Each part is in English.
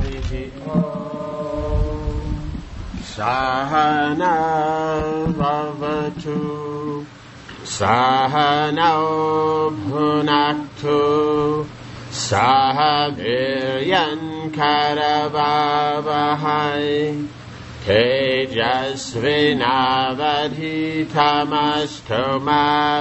Harihi Om. Sahana Bhavatu Sahana Bhunaktu Sahaviryan Karavavahai Tejasvinavadhitamastu ma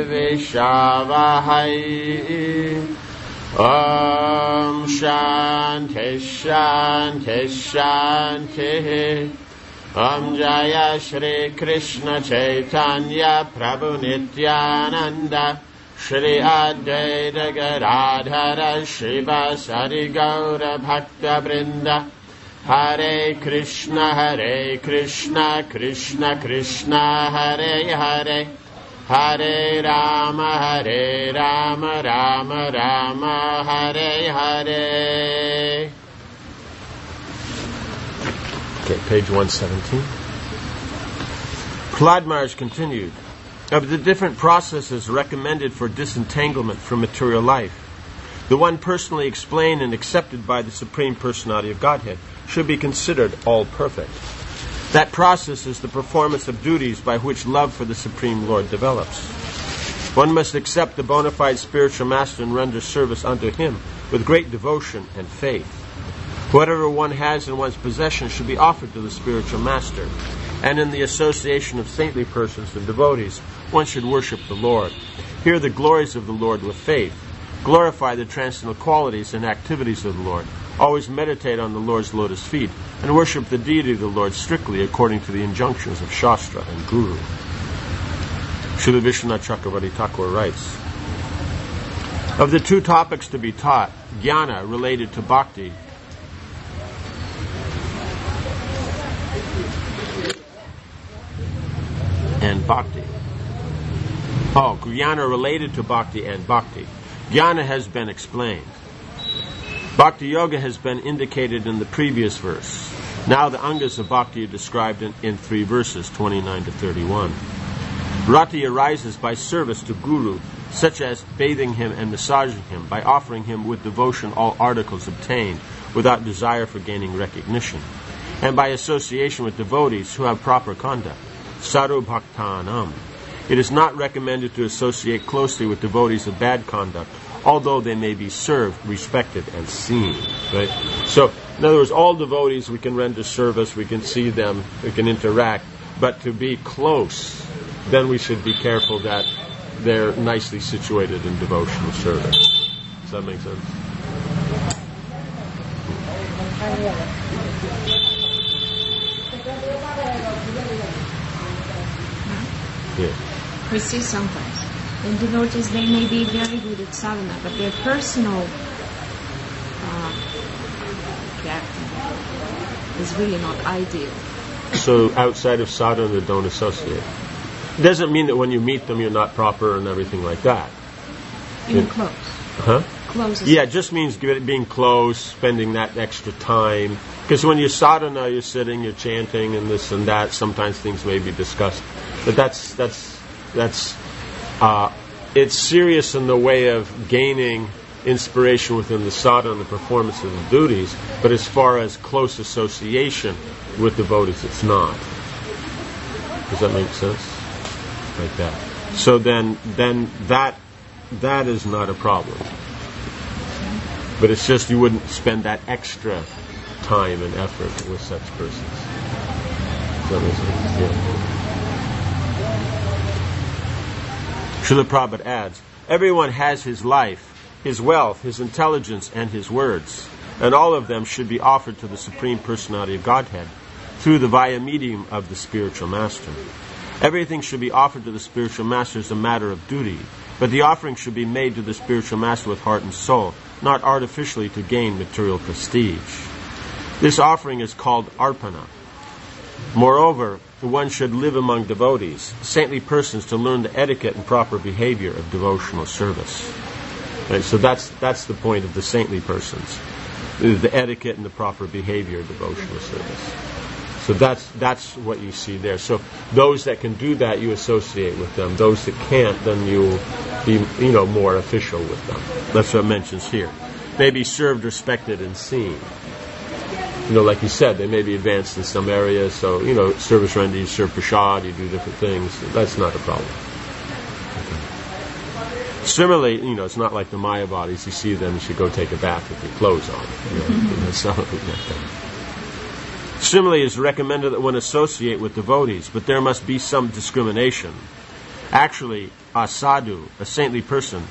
vidvishavahai. Om Shanti Shanti Shanti. Om Jaya Shri Krishna Chaitanya Prabhu Nityananda Shri Advaita Gadadhara Srivasadi Gaura Bhakta Vrinda. Hare Krishna Krishna Krishna Hare Hare Hare Rama Rama Rama Hare Hare. Okay, page 117. Prahlad Maharaj continued, of the different processes recommended for disentanglement from material life, the one personally explained and accepted by the Supreme Personality of Godhead should be considered all perfect. That process is the performance of duties by which love for the Supreme Lord develops. One must accept the bona fide spiritual master and render service unto him with great devotion and faith. Whatever one has in one's possession should be offered to the spiritual master, and in the association of saintly persons and devotees, one should worship the Lord. Hear the glories of the Lord with faith. Glorify the transcendental qualities and activities of the Lord. Always meditate on the Lord's lotus feet, and worship the deity of the Lord strictly according to the injunctions of Shastra and Guru. Srila Vishwanath Chakravarti Thakur writes, of the two topics to be taught, jnana related to bhakti and bhakti. Jnana related to bhakti and bhakti. Jnana has been explained. Bhakti Yoga has been indicated in the previous verse. Now the angas of bhakti are described in 3 verses, 29 to 31. Rati arises by service to Guru, such as bathing him and massaging him, by offering him with devotion all articles obtained, without desire for gaining recognition, and by association with devotees who have proper conduct. Saru Bhaktanam. It is not recommended to associate closely with devotees of bad conduct, although they may be served, respected, and seen. Right? So, in other words, all devotees we can render service, we can see them, we can interact, but to be close, then we should be careful that they're nicely situated in devotional service. Does that make sense? Yeah. We see sometimes in devotees they may be very good at sadhana, but their personal character is really not ideal. So outside of sadhana, they don't associate. It doesn't mean that when you meet them you're not proper and everything like that. Even close. Huh? Close. Yeah, it just means being close, spending that extra time. Because when you're sadhana, you're sitting, you're chanting, and this and that. Sometimes things may be discussed, but that's it's serious in the way of gaining inspiration within the sadhana and the performance of the duties. But as far as close association with devotees, it's not. Does that make sense? Like that. So then that is not a problem. But it's just you wouldn't spend that extra time and effort with such persons. Does that make sense? Yeah. Srila Prabhupada adds, everyone has his life, his wealth, his intelligence, and his words, and all of them should be offered to the Supreme Personality of Godhead through the via medium of the spiritual master. Everything should be offered to the spiritual master as a matter of duty, but the offering should be made to the spiritual master with heart and soul, not artificially to gain material prestige. This offering is called arpana. Moreover, one should live among devotees, saintly persons, to learn the etiquette and proper behavior of devotional service. Right, so that's the point of the saintly persons, the etiquette and the proper behavior of devotional service. So that's what you see there. So those that can do that, you associate with them. Those that can't, then you'll be, more official with them. That's what it mentions here. They be served, respected, and seen. Like you said, they may be advanced in some areas, so, service render, you serve prasad, you do different things. That's not a problem. Okay. Similarly, it's not like the Maya bodies. You see them, you should go take a bath with your clothes on. That's not like that. Similarly, it's recommended that one associate with devotees, but there must be some discrimination. Actually, a sadhu, a saintly person,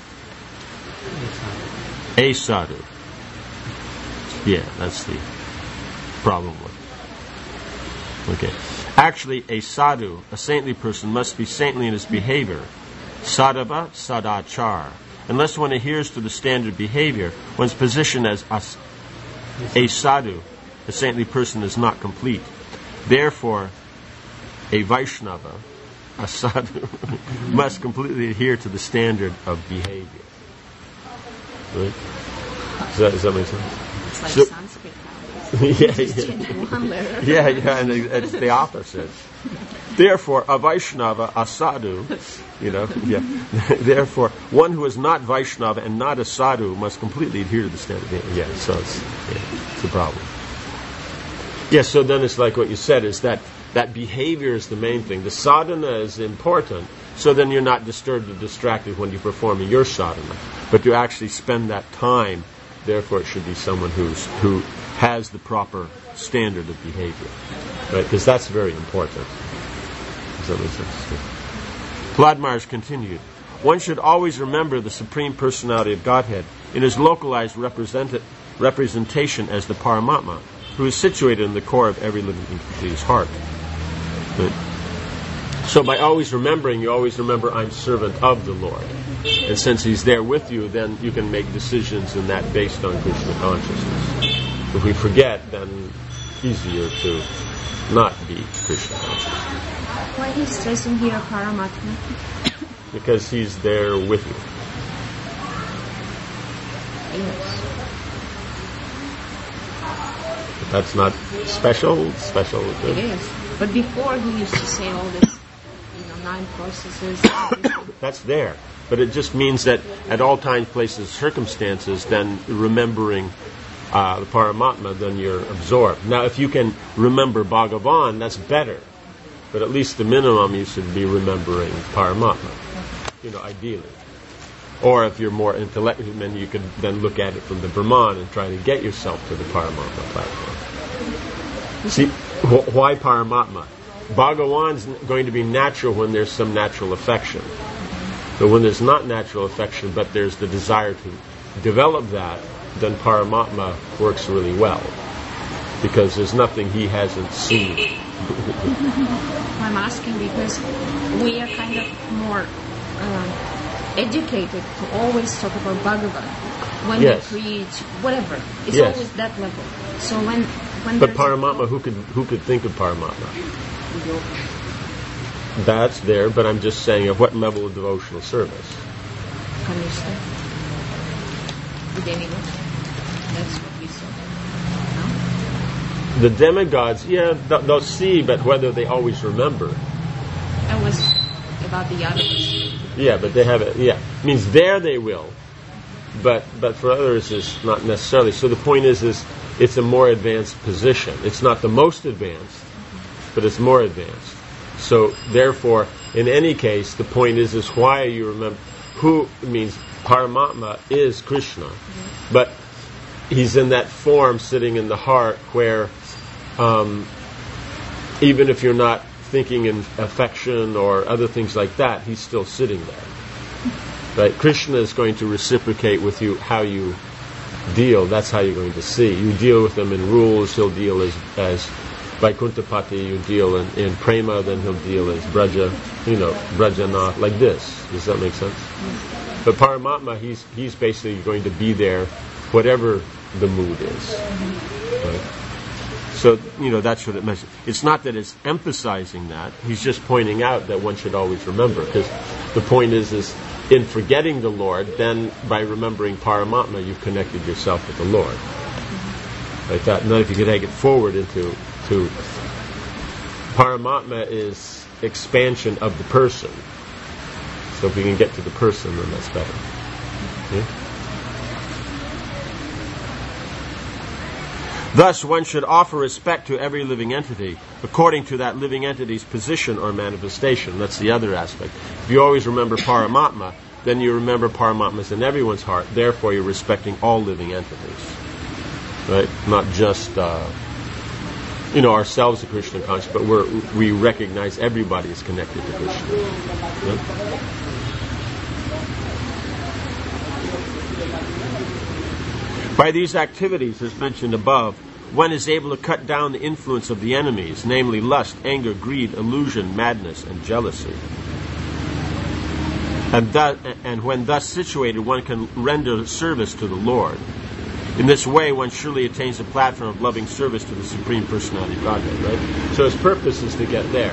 a sadhu. Yeah, that's the problem with. Okay. Actually, a sadhu, a saintly person, must be saintly in his behavior. Sadhava sadachar. Unless one adheres to the standard behavior, one's position as a sadhu, a saintly person, is not complete. Therefore, a Vaishnava, a sadhu, must completely adhere to the standard of behavior. Right? Does that make sense? It's like Sanskrit nowadays. Yeah, and it's the opposite. Therefore, a Vaishnava, a sadhu, Therefore, one who is not Vaishnava and not a sadhu must completely adhere to the standard. Yeah, so it's a problem. Yeah, so then it's like what you said, is that behavior is the main thing. The sadhana is important, so then you're not disturbed or distracted when you're performing your sadhana. But you actually spend that time, therefore it should be someone who has the proper standard of behavior. Right? Because that's very important. Does that make sense? Prahlad Maharaj continued, one should always remember the Supreme Personality of Godhead in his localized representation as the Paramatma, who is situated in the core of every living entity's heart. Right? So by always remembering, you always remember, I'm servant of the Lord. And since He's there with you, then you can make decisions in that based on Krishna consciousness. If we forget, then easier to not be Krishna conscious. Why he's stressing here Paramatma? Because He's there with you. Yes. But that's not special. It is. But before he used to say all this, 9 processes. That's there. But it just means that at all times, places, circumstances, then remembering the Paramatma, then you're absorbed. Now, if you can remember Bhagavan, that's better. But at least the minimum, you should be remembering Paramatma, ideally. Or if you're more intellectual, then you could then look at it from the Brahman and try to get yourself to the Paramatma platform. See, why Paramatma? Bhagavan's going to be natural when there's some natural affection. But when there's not natural affection, but there's the desire to develop that, then Paramatma works really well. Because there's nothing he hasn't seen. I'm asking because we are kind of more educated to always talk about Bhagavan when we preach, whatever. It's always that level. So when but Paramatma, who could think of Paramatma? That's there, but I'm just saying, at what level of devotional service? Understood. The demigods. That's what we saw. No? The demigods, they'll see, but whether they always remember. That was about the others. Yeah, but they have it. Yeah, means there they will, but for others it's not necessarily. So the point is it's a more advanced position. It's not the most advanced, but it's more advanced. So therefore, in any case, the point is why you remember. Who means Paramatma is Krishna, but He's in that form sitting in the heart where even if you're not thinking in affection or other things like that, He's still sitting there. Right? Krishna is going to reciprocate with you how you deal. That's how you're going to see. You deal with Him in rules, He'll deal as Vaikuntapati, you deal in Prema, then He'll deal as Braja, Brajana, like this. Does that make sense? But Paramatma, he's basically going to be there whatever the mood is. Right? So, that's what it means. It's not that it's emphasizing that. He's just pointing out that one should always remember. Because the point is in forgetting the Lord, then by remembering Paramatma, you've connected yourself with the Lord. Like that. And then if you could take it forward into Paramatma is expansion of the person. So if we can get to the person, then that's better. Yeah? Thus, one should offer respect to every living entity according to that living entity's position or manifestation. That's the other aspect. If you always remember Paramatma, then you remember Paramatma's in everyone's heart. Therefore, you're respecting all living entities. Right? Not just, ourselves, the Krishna conscious, but we recognize everybody is connected to Krishna. Right? By these activities, as mentioned above, one is able to cut down the influence of the enemies, namely lust, anger, greed, illusion, madness, and jealousy. And when thus situated, one can render service to the Lord. In this way, one surely attains a platform of loving service to the Supreme Personality of Godhead, right? So his purpose is to get there.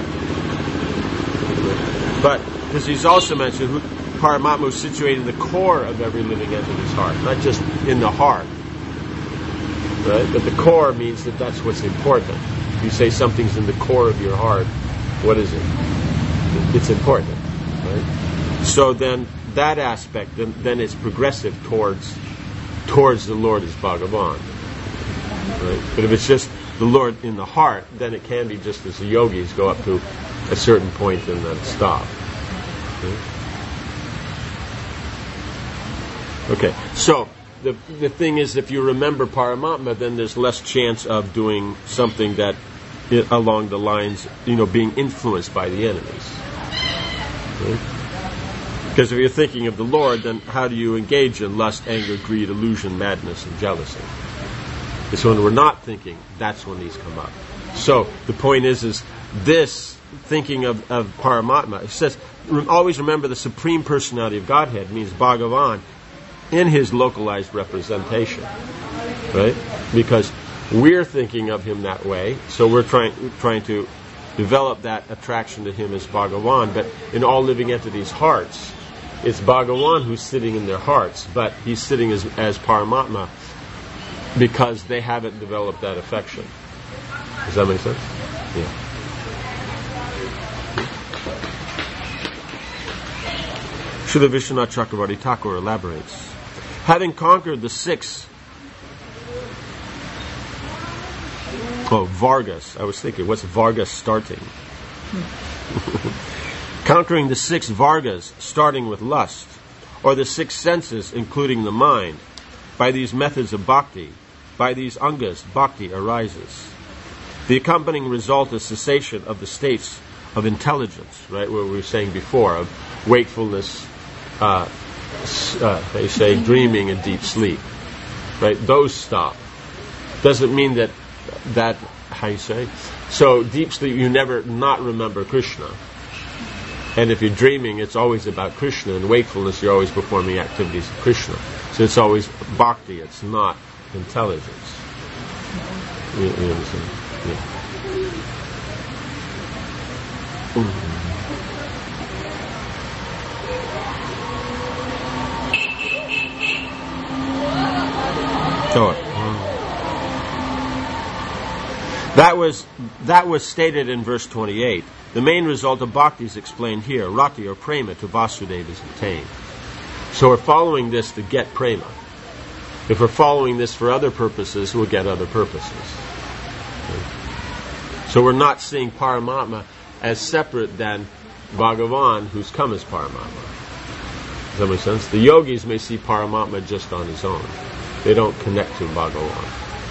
But, because he's also mentioned, Paramatma is situated in the core of every living entity's heart, not just in the heart. Right? But the core means that that's what's important. If you say something's in the core of your heart, what is it? It's important. Right? So then that aspect, then it's progressive towards the Lord as Bhagavan. Right? But if it's just the Lord in the heart, then it can be just as the yogis go up to a certain point and then stop. Okay, so the thing is, if you remember Paramatma, then there's less chance of doing something that along the lines, being influenced by the enemies. Right? Because if you're thinking of the Lord, then how do you engage in lust, anger, greed, illusion, madness, and jealousy? It's when we're not thinking, that's when these come up. So the point is this thinking of Paramatma, it says, always remember the Supreme Personality of Godhead means Bhagavan in his localized representation. Right? Because we're thinking of him that way, so we're trying to develop that attraction to him as Bhagavan, but in all living entities' hearts, it's Bhagavan who's sitting in their hearts, but he's sitting as Paramatma because they haven't developed that affection. Does that make sense? Yeah. Srila Vishwanath Chakravarti Thakur elaborates. Having conquered the 6 Vargas. I was thinking, what's Vargas starting? Conquering the 6 Vargas, starting with lust, or the 6 senses, including the mind. By these methods of bhakti, by these angas, bhakti arises. The accompanying result is cessation of the states of intelligence, right, what we were saying before, of wakefulness, they say dreaming and deep sleep. Right? Those stop. Doesn't mean that how you say? So deep sleep, you never not remember Krishna. And if you're dreaming, it's always about Krishna. And wakefulness, you're always performing activities of Krishna. So it's always bhakti, it's not intelligence. You understand? Yeah. That was stated in verse 28. The main result of bhakti is explained here. Rati or prema to Vasudeva is obtained. So we're following this to get prema. If we're following this for other purposes, we'll get other purposes. So we're not seeing Paramatma as separate than Bhagavan, who's come as Paramatma. Does that make sense? The yogis may see Paramatma just on his own. They don't connect to Bhagavan.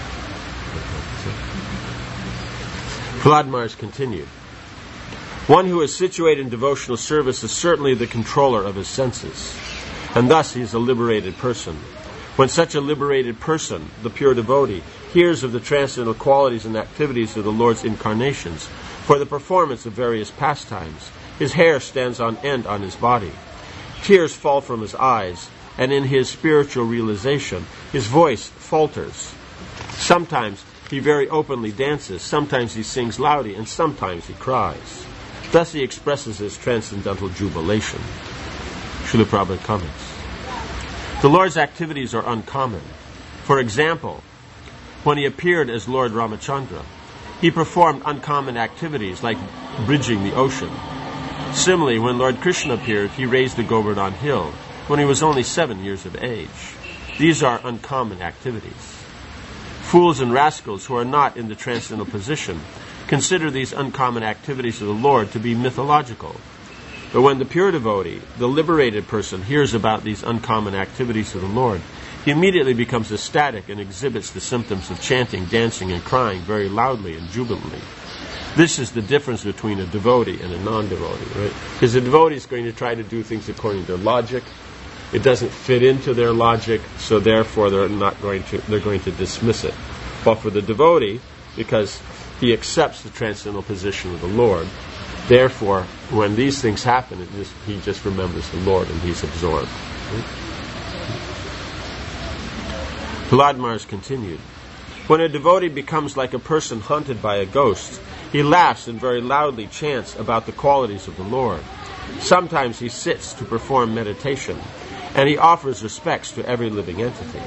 Prahlad Maharaj continued. One who is situated in devotional service is certainly the controller of his senses, and thus he is a liberated person. When such a liberated person, the pure devotee, hears of the transcendental qualities and activities of the Lord's incarnations for the performance of various pastimes, his hair stands on end on his body. Tears fall from his eyes, and in his spiritual realization, his voice falters. Sometimes he very openly dances, sometimes he sings loudly, and sometimes he cries. Thus he expresses his transcendental jubilation. Srila Prabhupada comments. The Lord's activities are uncommon. For example, when he appeared as Lord Ramachandra, he performed uncommon activities like bridging the ocean. Similarly, when Lord Krishna appeared, he raised the Govardhan hill when he was only 7 years of age. These are uncommon activities. Fools and rascals who are not in the transcendental position consider these uncommon activities of the Lord to be mythological. But when the pure devotee, the liberated person, hears about these uncommon activities of the Lord, he immediately becomes ecstatic and exhibits the symptoms of chanting, dancing, and crying very loudly and jubilantly. This is the difference between a devotee and a non-devotee, right? Because a devotee is going to try to do things according to logic. It doesn't fit into their logic, so therefore they're going to dismiss it. But for the devotee, because he accepts the transcendental position of the Lord, therefore, when these things happen, he just remembers the Lord and he's absorbed. Prahlad Maharaj continued, when a devotee becomes like a person hunted by a ghost, he laughs and very loudly chants about the qualities of the Lord. Sometimes he sits to perform meditation, and he offers respects to every living entity.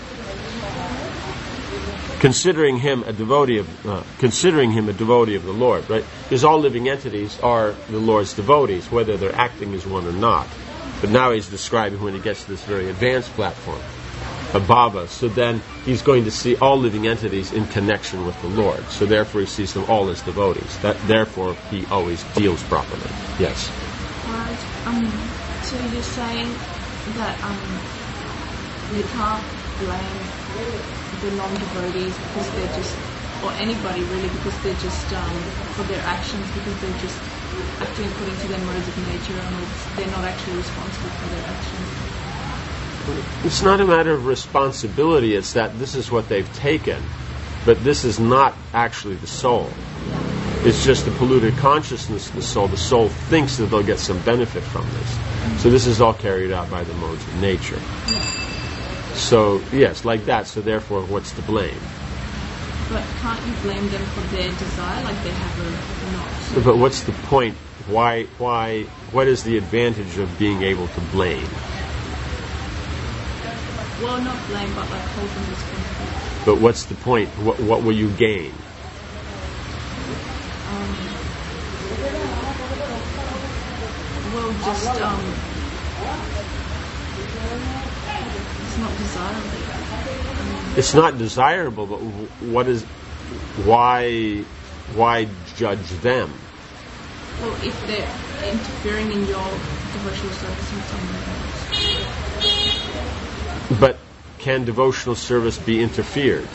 Considering him a devotee of the Lord, right? Because all living entities are the Lord's devotees, whether they're acting as one or not. But now he's describing when he gets to this very advanced platform, a bhava. So then he's going to see all living entities in connection with the Lord. So therefore he sees them all as devotees. Therefore he always deals properly. Yes. So you're saying that we can't blame the non-devotees because they're just, or anybody really, because they're just for their actions, because they're just acting according to their modes of nature, and they're not actually responsible for their actions. It's not a matter of responsibility, it's that this is what they've taken, but this is not actually the soul. It's just the polluted consciousness of the soul. The soul thinks that they'll get some benefit from this. So this is all carried out by the modes of nature. So, yes, like that. So therefore, what's to blame? But can't you blame them for their desire, like they have a not? But what's the point? What is the advantage of being able to blame? Well, not blame, but like hold them responsible. But what's the point? What will you gain? Well, just it's not desirable. It's not desirable, but why judge them? Well, if they're interfering in your devotional service in some way. But can devotional service be interfered?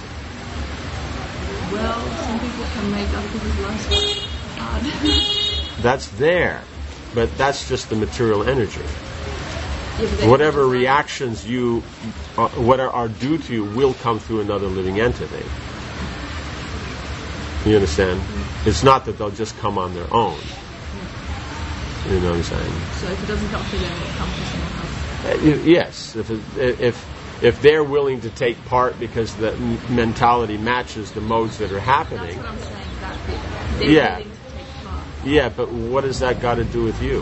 Well, some people can make other people's lives hard. That's there, but that's just the material energy. Whatever reactions what are due to you will come through another living entity. You understand? It's not that they'll just come on their own. You know what I'm saying? So if it doesn't come through them, it will come from someone else. Yes, if they're willing to take part because the mentality matches the modes that are happening. That's what I'm saying. They're willing to take part. Yeah, but what has that got to do with you?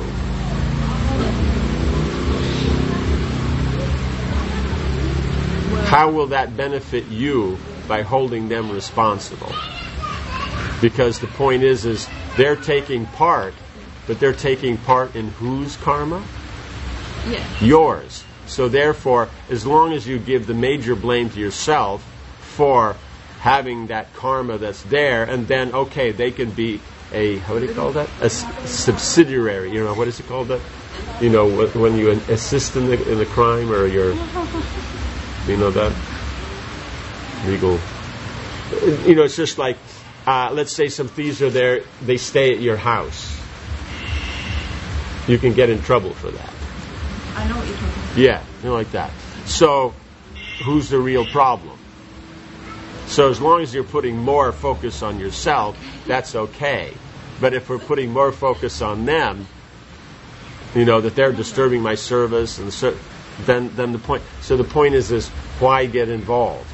How will that benefit you by holding them responsible? Because the point is they're taking part, but they're taking part in whose karma? Yeah. Yours. So therefore, as long as you give the major blame to yourself for having that karma that's there, and then, okay, they can be what do you call that? A subsidiary. You know, what is it called? That? You know, when you assist in the crime, or you're... You know that? Legal. You know, it's just like, let's say some thieves are there, they stay at your house. You can get in trouble for that. I know what you're talking about. Yeah, you know, like that. So, who's the real problem? So as long as you're putting more focus on yourself, that's okay. But if we're putting more focus on them, you know, that they're disturbing my service, and then the point. So the point is why get involved?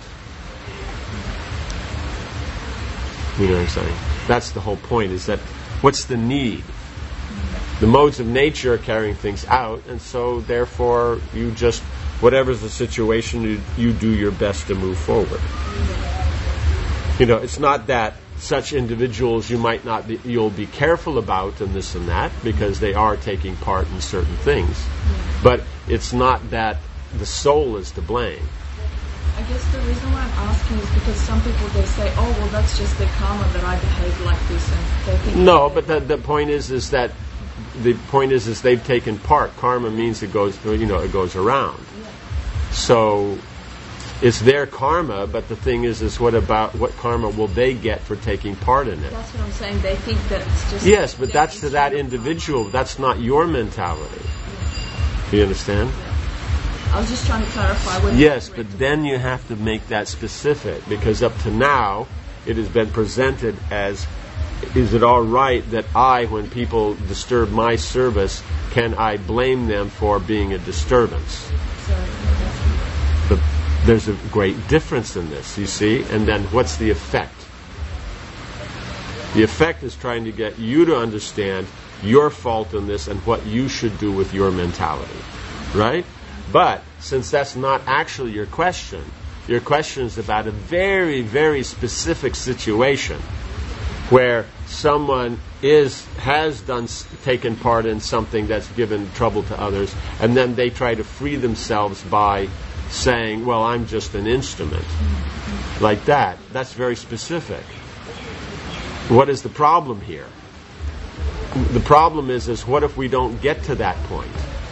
You know what I'm saying? That's the whole point. Is that what's the need? The modes of nature are carrying things out, and so therefore you just, whatever's the situation, you do your best to move forward. You know, it's not that such individuals you'll be careful about and this and that, because they are taking part in certain things. But it's not that the soul is to blame. I guess the reason why I'm asking is because some people, they say, oh, well, that's just their karma that I behave like this, and they think... No, but the point is that the point is they've taken part. Karma means it goes around. Yeah. So it's their karma, but the thing is what karma will they get for taking part in it? That's what I'm saying. They think that it's just... Yes, but that's to that individual. That's not your mentality. Yeah. You understand? Yeah. I was just trying to clarify. Yes, but then you have to make that specific, because up to now it has been presented as, is it all right that when people disturb my service, can I blame them for being a disturbance? But there's a great difference in this, you see, and then what's the effect? The effect is trying to get you to understand your fault in this and what you should do with your mentality, right? But since that's not actually your question is about a very, very specific situation where someone has taken part in something that's given trouble to others, and then they try to free themselves by saying, well, I'm just an instrument. Like that. That's very specific. What is the problem here? The problem is what if we don't get to that point?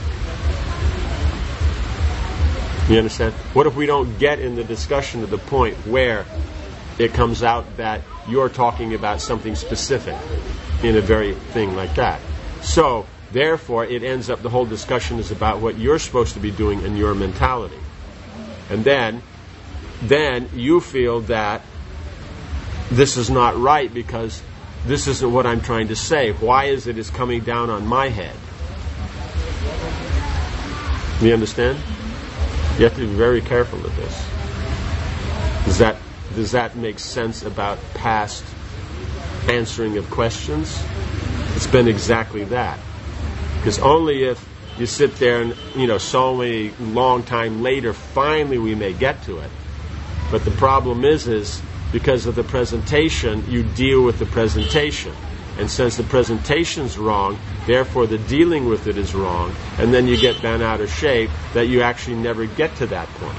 You understand? What if we don't get in the discussion to the point where it comes out that you're talking about something specific in a very thing like that? So, therefore, it ends up the whole discussion is about what you're supposed to be doing in your mentality. And then you feel that this is not right because this isn't what I'm trying to say. Why is it coming down on my head? You understand? You have to be very careful with this. Does that make sense about past answering of questions? It's been exactly that. Because only if you sit there and, so many long time later, finally we may get to it. But the problem is because of the presentation, you deal with the presentation. And since the presentation's wrong, therefore the dealing with it is wrong, and then you get bent out of shape that you actually never get to that point.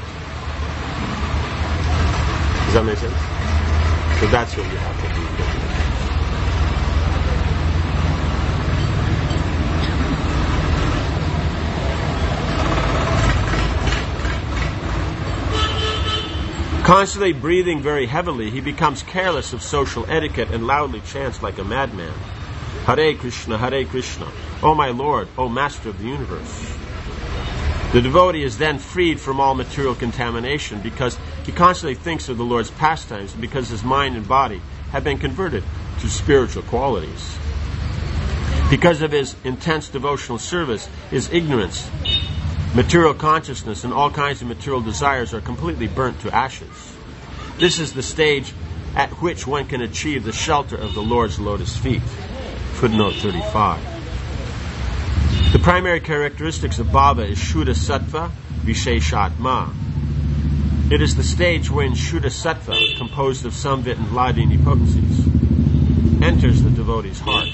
Does that make sense? So that's what you have to do. Constantly breathing very heavily, he becomes careless of social etiquette and loudly chants like a madman. Hare Krishna, O my Lord, O Master of the universe. The devotee is then freed from all material contamination because he constantly thinks of the Lord's pastimes, and because his mind and body have been converted to spiritual qualities. Because of his intense devotional service, his ignorance, material consciousness, and all kinds of material desires are completely burnt to ashes. This is the stage at which one can achieve the shelter of the Lord's lotus feet. Footnote 35. The primary characteristics of Bhava is Shuddha Sattva, Visheshatma. It is the stage when Shuddha Sattva, composed of Samvit and Hladini potencies, enters the devotee's heart.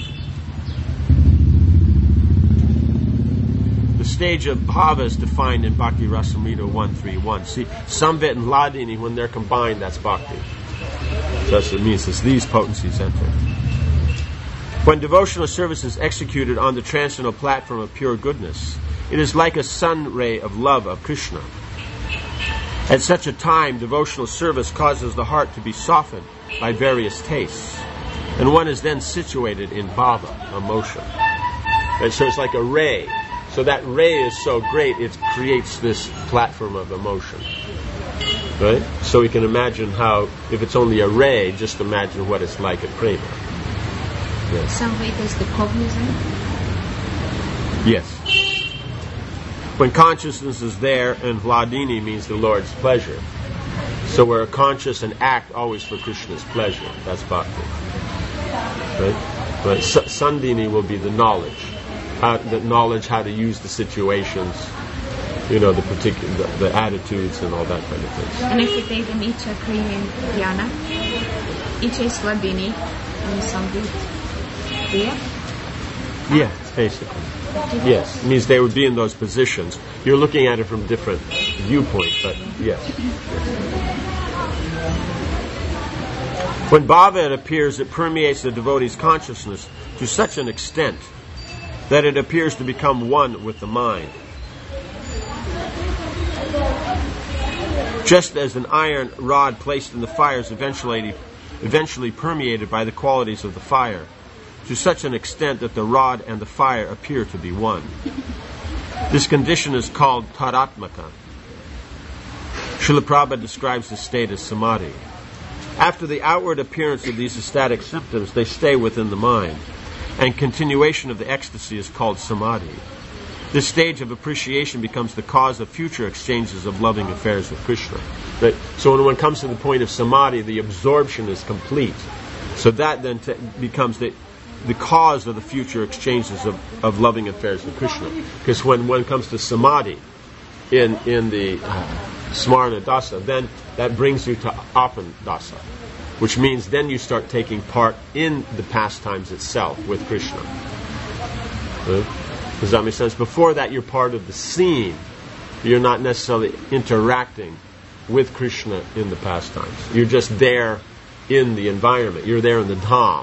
The stage of Bhava is defined in Bhakti Rasamrita 131. See, Samvit and Hladini, when they're combined, that's Bhakti. So that's what it means, it's these potencies enter. When devotional service is executed on the transcendental platform of pure goodness, it is like a sun ray of love of Krishna. At such a time, devotional service causes the heart to be softened by various tastes, and one is then situated in bhava, emotion. And so it's like a ray. So that ray is so great, it creates this platform of emotion. Right? So we can imagine how, if it's only a ray, just imagine what it's like at prema. Yes. Samvit is the cognizant? Yes. When consciousness is there, and Hladini means the Lord's pleasure. So we're conscious and act always for Krishna's pleasure. That's bhakti. Right? But Sandhini will be the knowledge. The knowledge how to use the situations, the particular, the attitudes and all that kind of things. And if we take the Nicha Kriya Dhyana, Icha is Hladini and Samvit Kriya? Yeah, basically. Yes, it means they would be in those positions. You're looking at it from different viewpoint, but yes. When bhava it appears, it permeates the devotee's consciousness to such an extent that it appears to become one with the mind. Just as an iron rod placed in the fire is eventually permeated by the qualities of the fire, to such an extent that the rod and the fire appear to be one. This condition is called tadatmaka. Srila Prabhupada describes this state as samadhi. After the outward appearance of these ecstatic symptoms, they stay within the mind, and continuation of the ecstasy is called samadhi. This stage of appreciation becomes the cause of future exchanges of loving affairs with Krishna. Right? So when one comes to the point of samadhi, the absorption is complete. So that then becomes the cause of the future exchanges of loving affairs with Krishna. Because when one comes to samadhi in the smarana dasa, then that brings you to apan dasa, which means then you start taking part in the pastimes itself with Krishna. Right? Does that make sense? Before that, you're part of the scene. You're not necessarily interacting with Krishna in the pastimes. You're just there in the environment. You're there in the dham.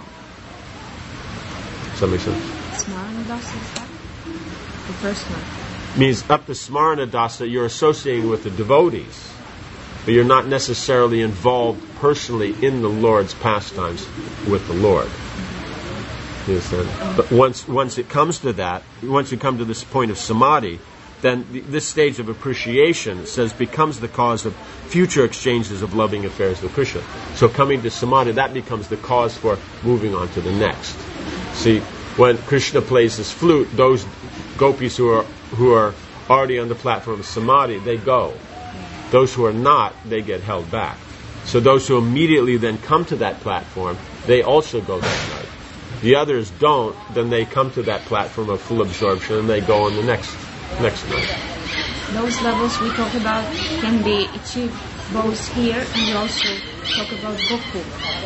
Does that make sense? Smarana dasa is that? The first one. Means up to Smarana dasa, you're associating with the devotees, but you're not necessarily involved personally in the Lord's pastimes with the Lord. You understand? But once it comes to that, once you come to this point of samadhi, then this stage of appreciation, it says, becomes the cause of future exchanges of loving affairs with Krishna. So coming to samadhi, that becomes the cause for moving on to the next. See, when Krishna plays his flute, those gopis who are already on the platform of samadhi, they go. Those who are not, they get held back. So those who immediately then come to that platform, they also go that night. The others don't, then they come to that platform of full absorption and they go on the next night. Those levels we talk about can be achieved both here and we also talk about Gokul.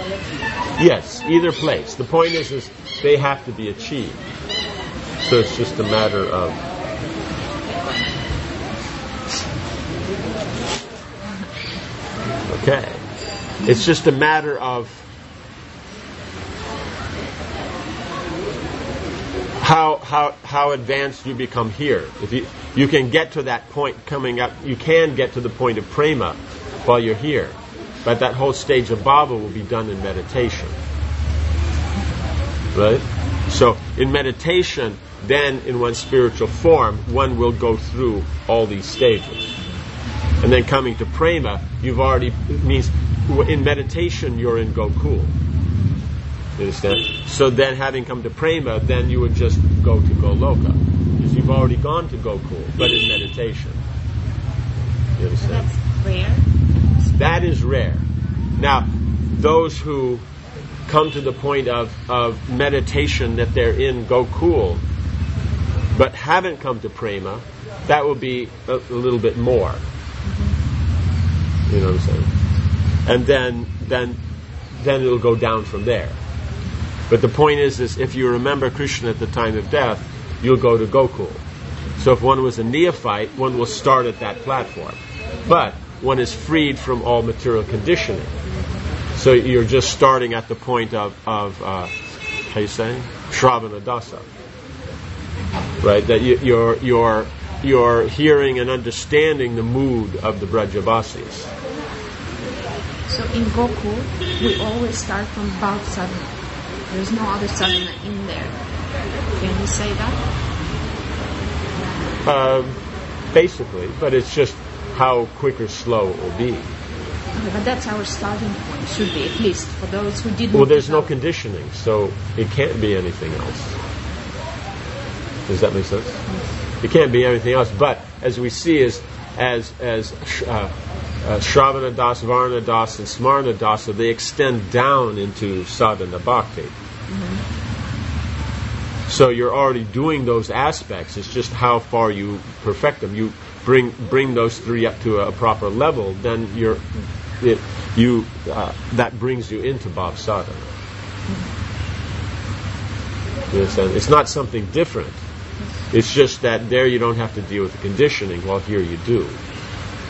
Yes, either place. The point is they have to be achieved. So it's just a matter of... Okay. It's just a matter of how advanced you become here. If you can get to that point coming up, you can get to the point of prema while you're here. But that whole stage of bhava will be done in meditation. Right? So in meditation, then in one's spiritual form, one will go through all these stages. And then coming to prema, means in meditation you're in Gokul. You understand? So then having come to prema, then you would just go to Goloka. Because you've already gone to Gokul, but in meditation. You understand? That's rare. That is rare. Now, those who come to the point of meditation that they're in Gokul, but haven't come to prema, that will be a little bit more. You know what I'm saying? And then it'll go down from there. But the point is if you remember Krishna at the time of death, you'll go to Gokul. So if one was a neophyte, one will start at that platform. But one is freed from all material conditioning. So you're just starting at the point of how you say? Shravana dasa. Right? That you're hearing and understanding the mood of the Brajavasis. So in Gokul, we always start from Bhav Sadhana. There's no other sadhana in there. Can we say that? Basically, but it's just how quick or slow it will be. Okay, but that's our starting point, should be, at least, for those who didn't... Well, there's no conditioning, so it can't be anything else. Does that make sense? Yes. It can't be anything else, but as we see as Shravana Das, Varna Das, and Smarna Dasa, they extend down into sadhana bhakti. Mm-hmm. So you're already doing those aspects. It's just how far you perfect them. You bring those three up to a proper level, then that brings you into bhav sadhana. Mm-hmm. You understand? It's not something different. It's just that there you don't have to deal with the conditioning, while here you do.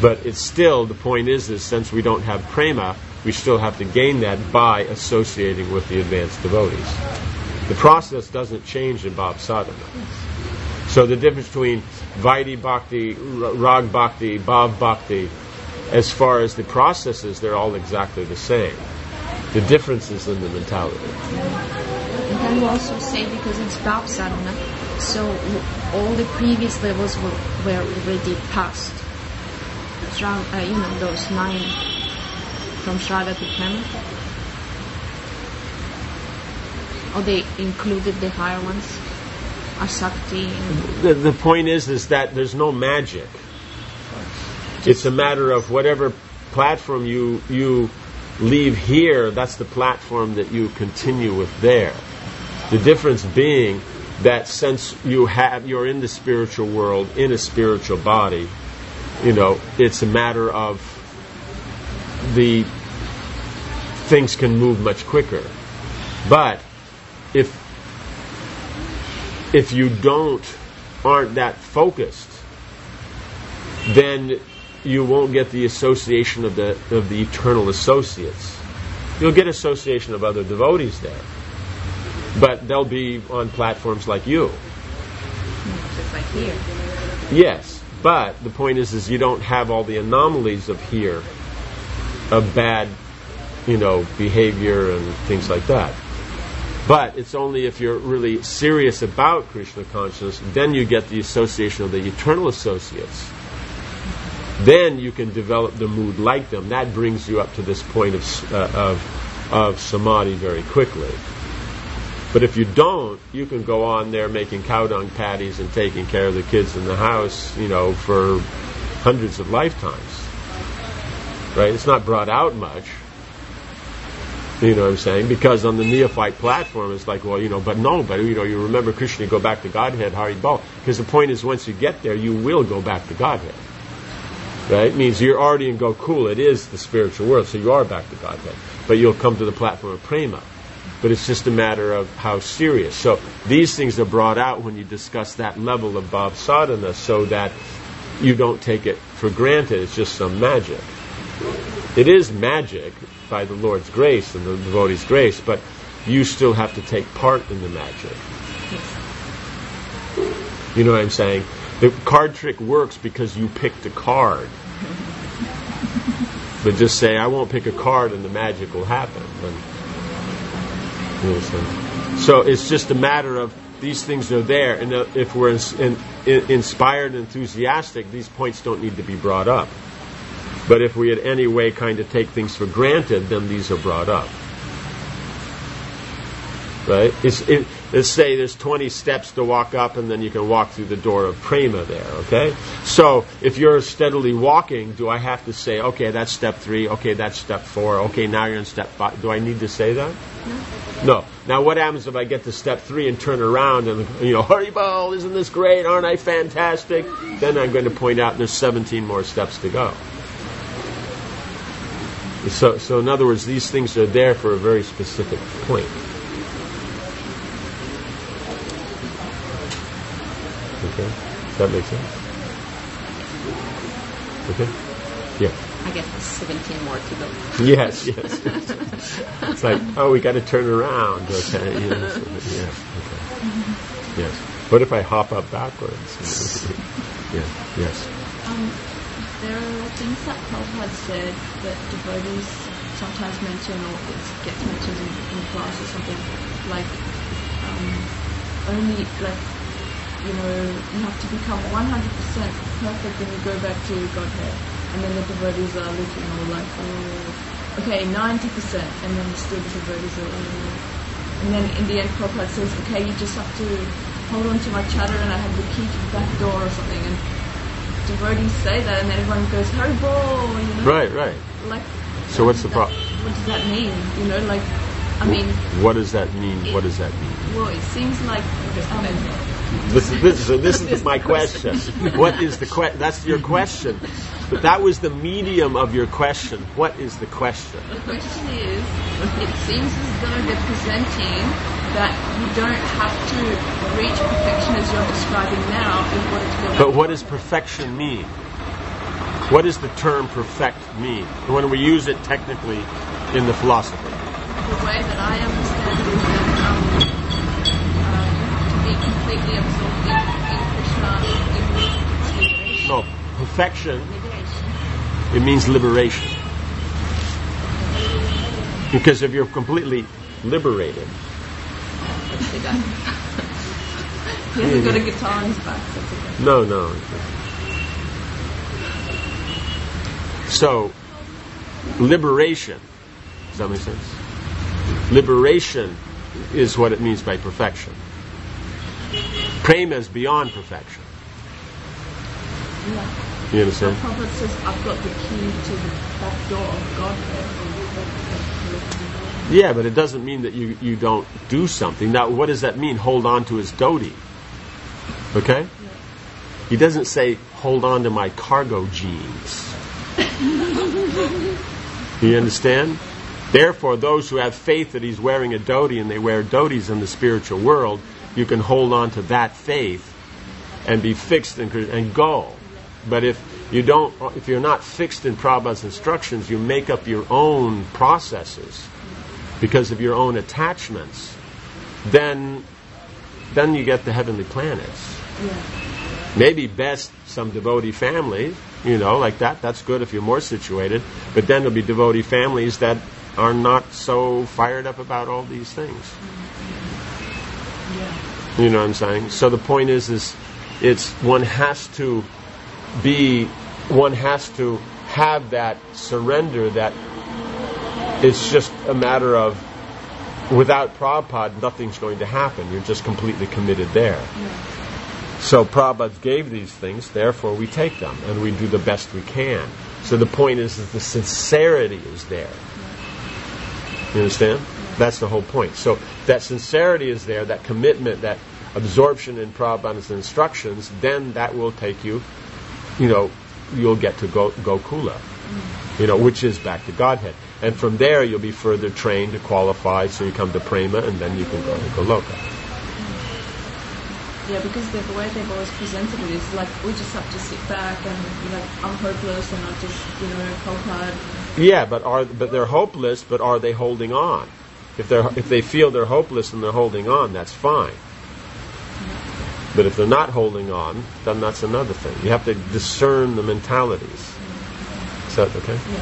But it's still, the point is since we don't have prema, we still have to gain that by associating with the advanced devotees. The process doesn't change in Bhav Sadhana. So the difference between Vaidhi Bhakti, Rag Bhakti, Bhav Bhakti, as far as the processes, they're all exactly the same. The difference is in the mentality. And can you also say, because it's Bhav Sadhana, so all the previous levels were already passed? Those 9 from Shraddha to Prema? Or they included the higher ones? Asakti? The point is that there's no magic. It's a matter of whatever platform you leave here, that's the platform that you continue with there. The difference being that since you're in the spiritual world, in a spiritual body, it's a matter of the things can move much quicker. But if you aren't that focused, then you won't get the association of the eternal associates. You'll get association of other devotees there, but they'll be on platforms like you. Just like here. Yes. But the point is you don't have all the anomalies of here, of bad, behavior and things like that. But it's only if you're really serious about Krishna consciousness, then you get the association of the eternal associates. Then you can develop the mood like them. That brings you up to this point of samadhi very quickly. But if you don't, you can go on there making cow dung patties and taking care of the kids in the house, for hundreds of lifetimes. Right? It's not brought out much. You know what I'm saying? Because on the neophyte platform, it's like, well, you remember Krishna, you go back to Godhead, Haribol. Because the point is, once you get there, you will go back to Godhead. Right? It means you're already in Gokula. It is the spiritual world, so you are back to Godhead. But you'll come to the platform of Prema. But it's just a matter of how serious. So these things are brought out when you discuss that level of Bhav Sadhana, so that you don't take it for granted. It's just some magic. It is magic by the Lord's grace and the devotee's grace, but you still have to take part in the magic. You know what I'm saying? The card trick works because you picked a card. But just say, I won't pick a card and the magic will happen. So it's just a matter of these things are there, and if we're inspired and enthusiastic, these points don't need to be brought up. But if we in any way kind of take things for granted, then these are brought up. Right? Let's say there's 20 steps to walk up, and then you can walk through the door of Prema there, okay? So if you're steadily walking, do I have to say, okay, that's step 3, okay, that's step 4, okay, now you're in step 5. Do I need to say that? No. Now what happens if I get to step 3 and turn around and, Haribol, isn't this great? Aren't I fantastic? Then I'm going to point out there's 17 more steps to go. So in other words, these things are there for a very specific point. Okay, does that make sense? Okay, yeah. I guess there's 17 more to go. Yes. It's like, we got to turn around. Okay, yes, okay. Yes. What if I hop up backwards? Yes. There are things that Prabhupada said that devotees sometimes mention, or it gets mentioned in class or something, like only like you have to become 100% perfect when you go back to Godhead, and then the devotees are looking all like, okay, 90%, and then still the devotees are, and then in the end Prabhupada says, okay, you just have to hold on to my chadar and I have the key to the back door or something, and devotees say that, and then everyone goes, Haribol, Right. Like, so what's the problem? What does that mean? What does that mean? What does that mean? Well, it seems like This is my question. What is the question? That's your question. But that was the medium of your question. What is the question? The question is, it seems as though they're presenting that you don't have to reach perfection as you're describing now in order to go. But what does perfection mean? What does the term perfect mean when we use it technically in the philosophy? The way that I understand it is that you have to be completely absorbed in Krishna, in liberation. No, perfection, Liberation. it means liberation. Because if you're completely liberated, That's the guy. He hasn't got a guitar on his back, so it's okay. no. So, liberation, does that make sense? Liberation is what it means by perfection. Prema is beyond perfection. Yeah. You understand? Prabhupada says, I've got the key to the back door of Godhead. Yeah, but it doesn't mean that you don't do something. Now, what does that mean? Hold on to his dhoti. Okay? Yeah. He doesn't say, hold on to my cargo jeans. You understand? Therefore, those who have faith that he's wearing a dhoti and they wear dhotis in the spiritual world, you can hold on to that faith and be fixed and go. But if you're not fixed in Prabhupada's instructions, you make up your own processes because of your own attachments, then you get the heavenly planets. Yeah. Maybe best some devotee families, like that. That's good if you're more situated. But then there'll be devotee families that are not so fired up about all these things. Yeah. You know what I'm saying? So the point is one has to have that surrender that it's just a matter of, without Prabhupada, nothing's going to happen. You're just completely committed there. Yeah. So Prabhupada gave these things, therefore we take them, and we do the best we can. So the point is that the sincerity is there. You understand? That's the whole point. So that sincerity is there, that commitment, that absorption in Prabhupada's instructions, then that will take you, you'll get to Gokula, which is back to Godhead. And from there you'll be further trained to qualify, so you come to Prema, and then you can go to Goloka. Yeah, because the way they've always presented it is like we just have to sit back and I'm hopeless and I'll just help hard. Yeah, but they're hopeless. But are they holding on? If they feel they're hopeless and they're holding on, that's fine. But if they're not holding on, then that's another thing. You have to discern the mentalities. Is that okay? Yeah.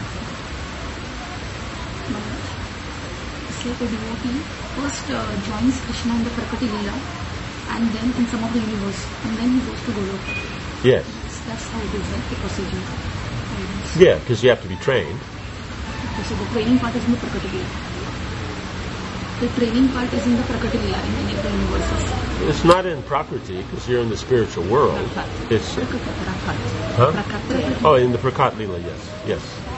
It's like a devotee first joins Krishna in the Prakati Leela, and then in some of the universe, and then he goes to Goloka. Yes. That's how it is, right? The procedure. Yeah, because you have to be trained. Okay, so the training part is in the Prakati Leela. The training part is in the Prakati Leela in any of the universes. It's not in Prakriti, because you're in the spiritual world. It's Prakat. Oh, in the Prakat Leela, yes.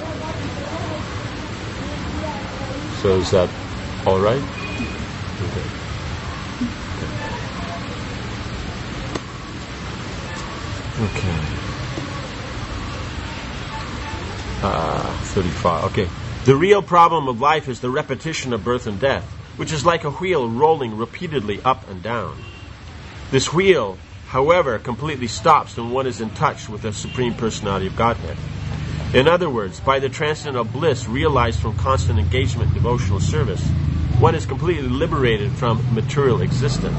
So is that all right? Okay. 35. Okay. The real problem of life is the repetition of birth and death, which is like a wheel rolling repeatedly up and down. This wheel, however, completely stops when one is in touch with the Supreme Personality of Godhead. In other words, by the transcendental bliss realized from constant engagement in devotional service, one is completely liberated from material existence.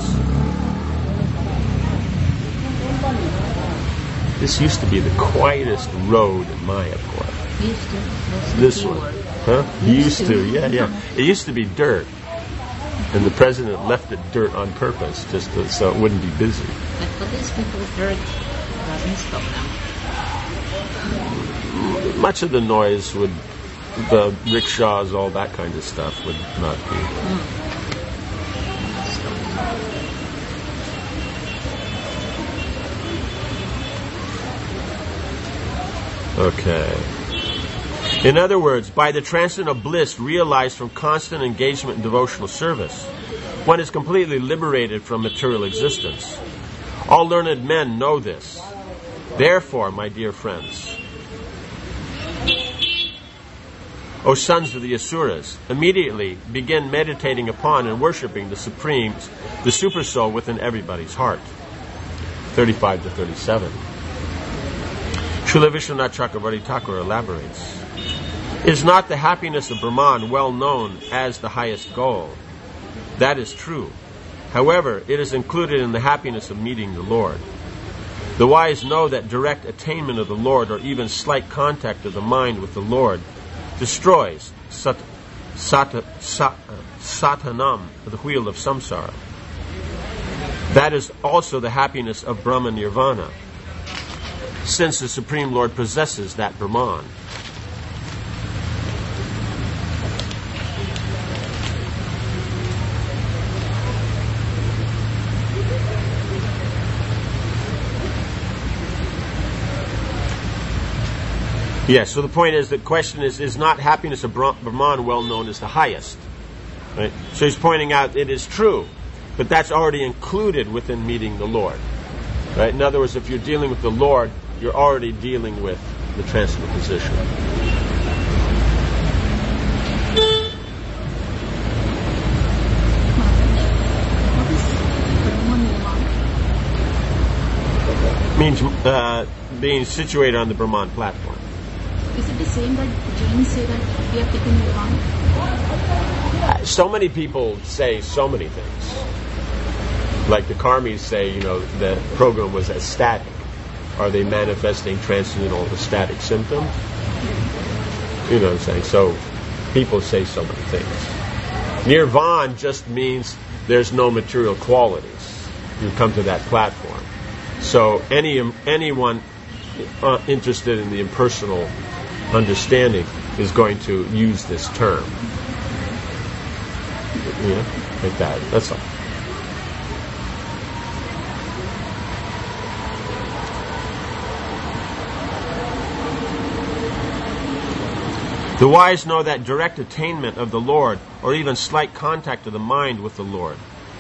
This used to be the quietest road in Mayapur. This one. Huh? Used to, yeah. It used to be dirt. And the president left it dirt on purpose, just so it wouldn't be busy. But for these people, dirt doesn't stop them. Much of the noise would, the rickshaws, all that kind of stuff would not be. Okay. In other words, by the transcendental bliss realized from constant engagement in devotional service, one is completely liberated from material existence. All learned men know this. Therefore, my dear friends, O sons of the Asuras, immediately begin meditating upon and worshipping the Supreme, the Super Soul within everybody's heart. 35 to 37. Srila Srila Vishwanath Chakravarti Thakur elaborates, is not the happiness of Brahman well known as the highest goal? That is true. However, it is included in the happiness of meeting the Lord. The wise know that direct attainment of the Lord, or even slight contact of the mind with the Lord, destroys satanam, the wheel of samsara. That is also the happiness of Brahma Nirvana, since the Supreme Lord possesses that Brahman. Yes, so the point is, the question is not happiness of Brahman well known as the highest? Right? So he's pointing out it is true, but that's already included within meeting the Lord. Right? In other words, if you're dealing with the Lord, you're already dealing with the transcendental position. Means being situated on the Brahman platform. Is it the same that Jains say that we have taken Nirvana? So many people say so many things. Like the Karmis say, the program was ecstatic. Are they manifesting transcendental ecstatic symptoms? You know what I'm saying? So people say so many things. Nirvana just means there's no material qualities. You come to that platform. So anyone interested in the impersonal understanding is going to use this term. Like that. That's all. The wise know that direct attainment of the Lord, or even slight contact of the mind with the Lord,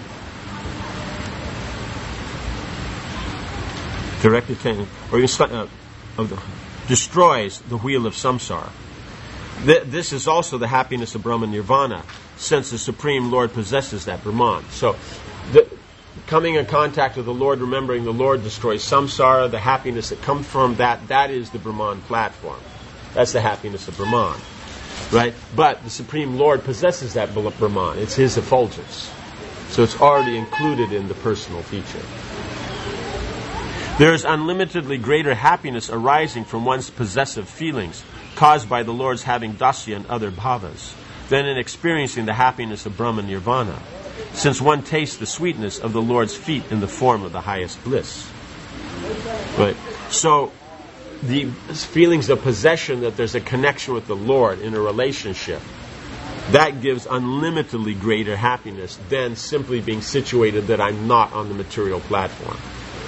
direct attainment, or even slight, destroys the wheel of samsara. This is also the happiness of Brahma Nirvana, since the Supreme Lord possesses that Brahman. So, coming in contact with the Lord, remembering the Lord destroys samsara, the happiness that comes from that is the Brahman platform. That's the happiness of Brahman. Right? But the Supreme Lord possesses that Brahman. It's his effulgence. So it's already included in the personal feature. There is unlimitedly greater happiness arising from one's possessive feelings, caused by the Lord's having dasya and other bhavas, than in experiencing the happiness of Brahma Nirvana, since one tastes the sweetness of the Lord's feet in the form of the highest bliss. Right? So, the feelings of possession, that there's a connection with the Lord in a relationship, that gives unlimitedly greater happiness than simply being situated that I'm not on the material platform.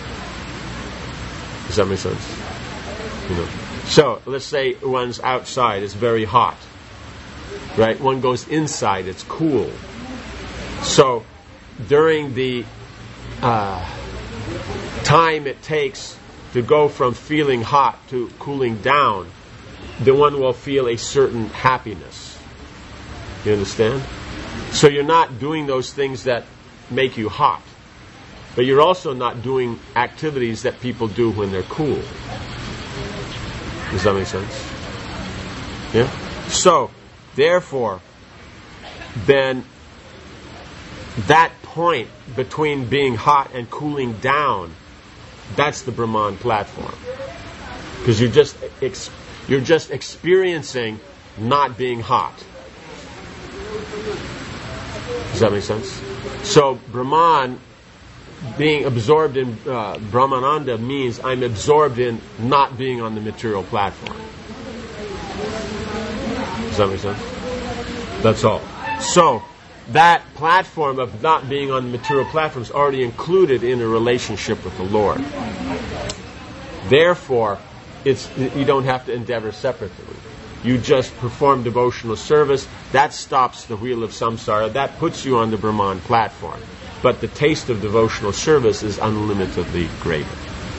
Does that make sense? So, let's say one's outside, it's very hot. Right? One goes inside, it's cool. So, during the time it takes to go from feeling hot to cooling down, the one will feel a certain happiness. You understand? So you're not doing those things that make you hot, but you're also not doing activities that people do when they're cool. Does that make sense? Yeah? So, therefore, then that point between being hot and cooling down, that's the Brahman platform. Because you're just experiencing not being hot. Does that make sense? So Brahman, being absorbed in Brahmananda, means I'm absorbed in not being on the material platform. Does that make sense? That's all. So that platform of not being on the material platform is already included in a relationship with the Lord. Therefore, you don't have to endeavor separately. You just perform devotional service. That stops the wheel of samsara. That puts you on the Brahman platform. But the taste of devotional service is unlimitedly greater.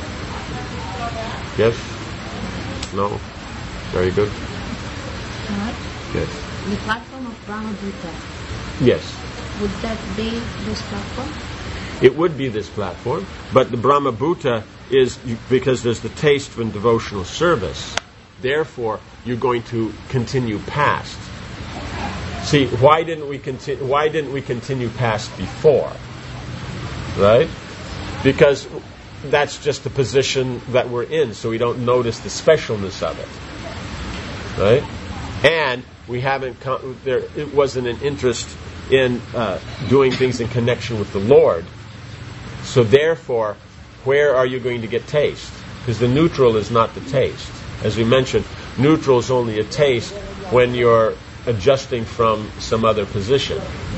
Yes? No? Very good. Right. Yes. The platform of Brahma Bhuta. Yes. Would that be this platform? It would be this platform, but the Brahma Bhuta is because there's the taste from devotional service. Therefore, you're going to continue past. See, why didn't we continue past before? Right? Because that's just the position that we're in, so we don't notice the specialness of it. Right? And we haven't it wasn't an interest in doing things in connection with the Lord. So therefore, where are you going to get taste? Because the neutral is not the taste. As we mentioned, neutral is only a taste when you're adjusting from some other position.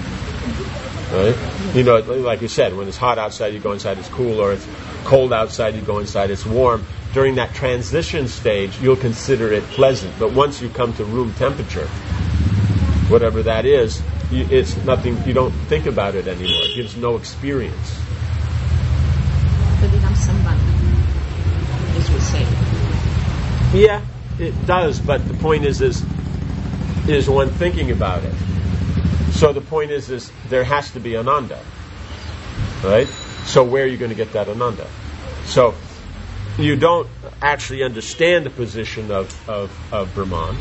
Right? You know, like you said, when it's hot outside, you go inside, it's cool, or it's cold outside, you go inside, it's warm. During that transition stage, you'll consider it pleasant. But once you come to room temperature, whatever that is, it's nothing, you don't think about it anymore. It gives no experience. It becomes somebody, as we say. Yeah, it does, but the point is one thinking about it. So the point is there has to be ananda, right? So where are you going to get that ananda? So you don't actually understand the position of Brahman.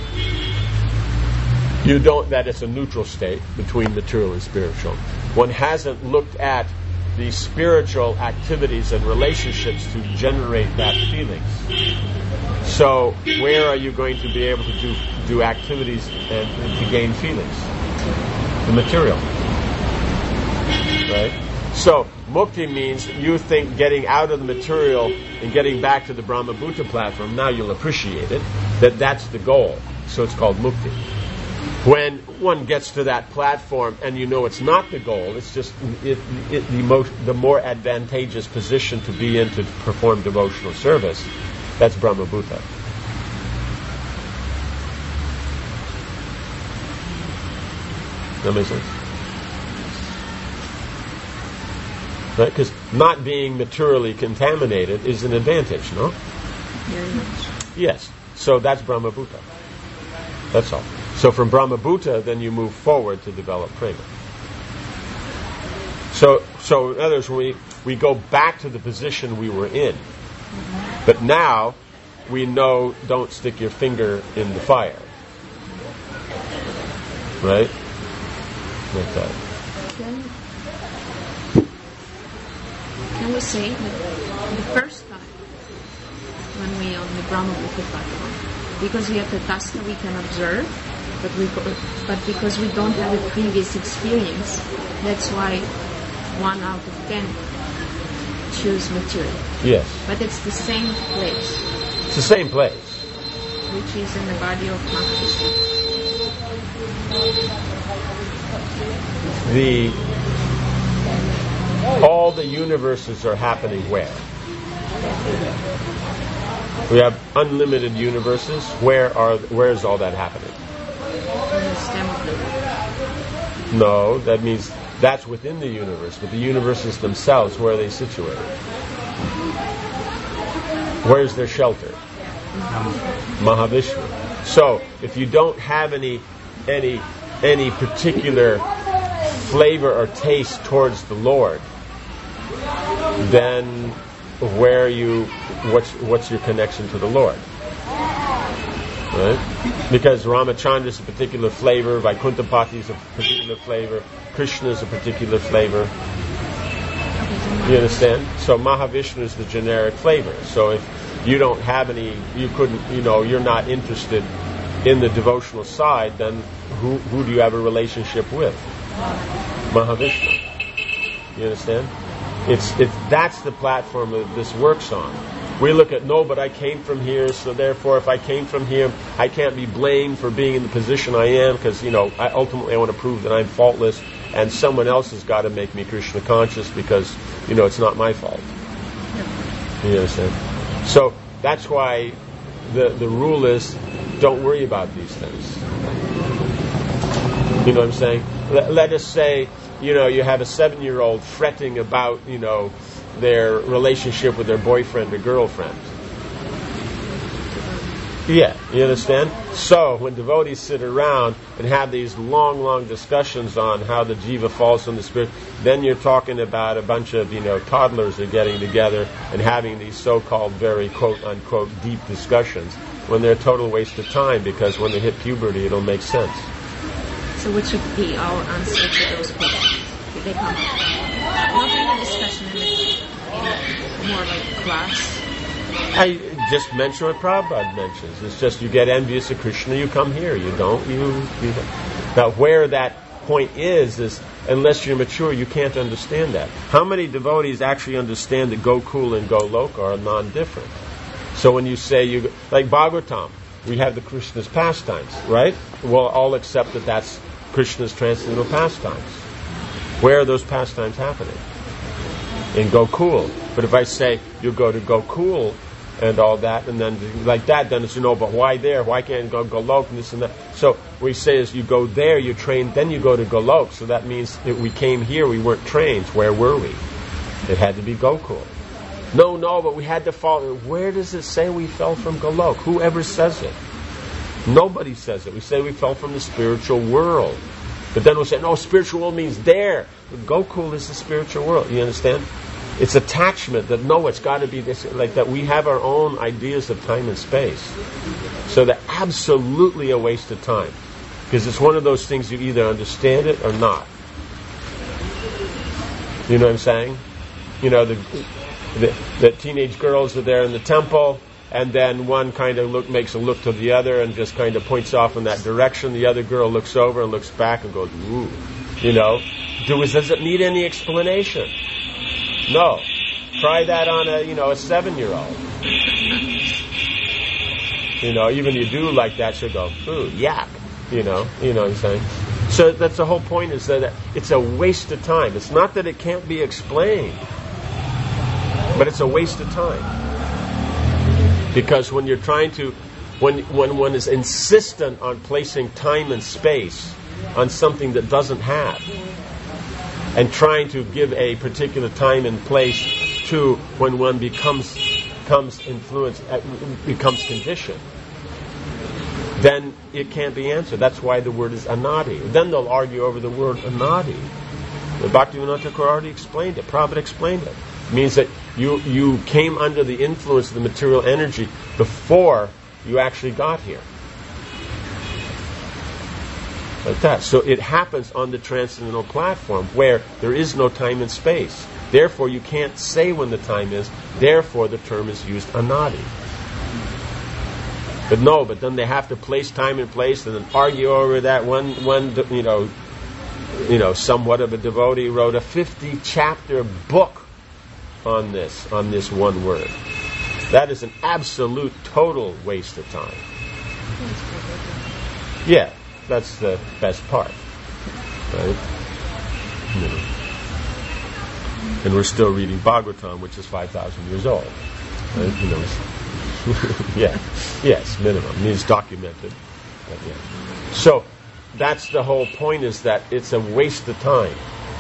You don't, that it's a neutral state between material and spiritual. One hasn't looked at the spiritual activities and relationships to generate that feelings. So where are you going to be able to do activities and to gain feelings? The material. Right? So mukti means you think getting out of the material and getting back to the Brahma-Bhuta platform, now you'll appreciate it, that's the goal. So it's called mukti. When one gets to that platform and you know it's not the goal, it's just the more advantageous position to be in to perform devotional service, that's Brahma-Bhuta. That makes sense? Right? Because not being materially contaminated is an advantage, no? Very much. Yes. So that's Brahma-Bhuta. That's all. So from Brahma-Bhuta, then you move forward to develop prema. So in other words, we go back to the position we were in. But now we know don't stick your finger in the fire. Right? Like that. Can we say that the first time when we are on the Brahma-Bhuta platform, because we have the taska we can observe, but because we don't have a previous experience, that's why 1 out of 10 choose material. Yes. But it's the same place. It's the same place. Which is in the body of Mahavishnu. All the universes are happening where? We have unlimited universes. Where is all that happening? In the stem of the earth. No, that means that's within the universe. But the universes themselves, where are they situated? Where's their shelter? Mahavishnu. So, if you don't have any particular flavor or taste towards the Lord, then what's your connection to the Lord? Right? Because Ramachandra is a particular flavor, Vaikuntapati is a particular flavor, Krishna is a particular flavor. You understand? So Mahavishnu is the generic flavor. So if you don't have any, you're not interested in the devotional side, then who do you have a relationship with? Mahavishnu. You understand? That's the platform that this works on. We look at, no, but I came from here, so therefore if I came from here, I can't be blamed for being in the position I am, because, ultimately I want to prove that I'm faultless, and someone else has got to make me Krishna conscious, because, it's not my fault. You understand? So that's why the rule is, don't worry about these things. You know what I'm saying? Let us say, you have a 7-year-old fretting about, their relationship with their boyfriend or girlfriend. Yeah, you understand? So, when devotees sit around and have these long, long discussions on how the jiva falls from the spirit, then you're talking about a bunch of, toddlers are getting together and having these so-called very quote-unquote deep discussions when they're a total waste of time, because when they hit puberty, it'll make sense. So what should be our answer to those questions? Did they come up? Not in a discussion, in more like class. I just mention what Prabhupada mentions. It's just you get envious of Krishna, you come here. You don't. You don't. Now, where that point is unless you're mature, you can't understand that. How many devotees actually understand that Gokul and Goloka are non-different? So when you say, like Bhagavatam, we have the Krishna's pastimes, right? We'll all accept that that's Krishna's transcendental pastimes. Where are those pastimes happening? In Gokul. But if I say you go to Gokul and all that, and then like that, then it's but why there? Why can't you go Golok and this and that? So what we say is you go there, you train, then you go to Golok. So that means if we came here, we weren't trained. Where were we? It had to be Gokul. No, but we had to fall. Where does it say we fell from Golok? Whoever says it? Nobody says it. We say we fell from the spiritual world. But then we'll say, no, spiritual world means there. But Gokul is the spiritual world. You understand? It's attachment that, no, it's got to be this, like that we have our own ideas of time and space. So they're absolutely a waste of time. Because it's one of those things you either understand it or not. You know what I'm saying? The teenage girls are there in the temple, and then one kind of makes a look to the other and just kind of points off in that direction. The other girl looks over and looks back and goes, ooh. Does it need any explanation? No. Try that on a 7-year-old. Even you do like that, she'll go, ooh, yak. You know what I'm saying? So that's the whole point, is that it's a waste of time. It's not that it can't be explained, but it's a waste of time. Because when you're trying to, when one is insistent on placing time and space on something that doesn't have, and trying to give a particular time and place to when one becomes influenced, becomes conditioned, then it can't be answered. That's why the word is anadi. Then they'll argue over the word anadi. The Bhaktivinoda Thakur already explained it. Prabhupada explained it. It means that you came under the influence of the material energy before you actually got here. Like that. So it happens on the transcendental platform where there is no time and space. Therefore, you can't say when the time is. Therefore, the term is used anadi. But then they have to place time and place and then argue over that. One somewhat of a devotee wrote a 50-chapter book on this one word. That is an absolute total waste of time. Yeah, that's the best part, right? And we're still reading Bhagavatam, which is 5,000 years old, right? Yeah, yes, minimum. It means documented. But yeah. So that's the whole point, is that it's a waste of time.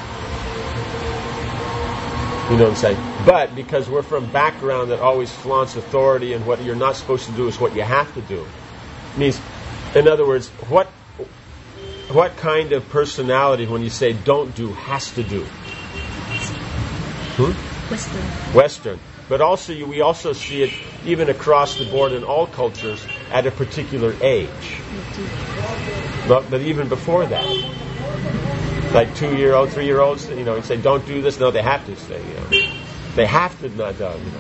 You know what I'm saying? But because we're from a background that always flaunts authority and what you're not supposed to do is what you have to do. It means, in other words, what kind of personality, when you say don't do, has to do? Western. But also, we also see it even across the board in all cultures at a particular age. But even before that, like 2-year-olds, 3-year-olds, and say don't do this. No, they have to say, they have to not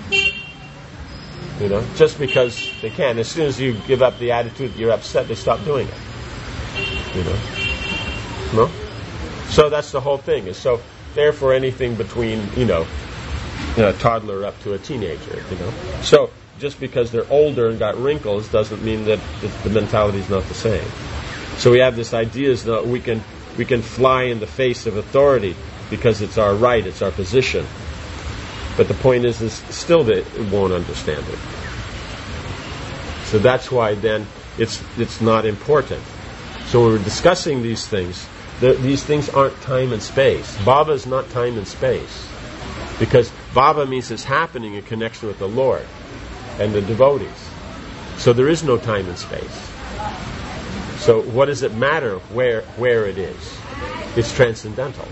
do. Just because they can. As soon as you give up the attitude that you're upset, they stop doing it. No. So that's the whole thing. And so therefore, anything between a toddler up to a teenager, So just because they're older and got wrinkles doesn't mean that the mentality is not the same. So we have this idea that we can fly in the face of authority because it's our right, it's our position. But the point is still that it won't understand it. So that's why then it's not important. So when we're discussing these things aren't time and space. Bhava is not time and space. Because bhava means it's happening in connection with the Lord and the devotees. So there is no time and space. So what does it matter where it is? It's transcendental.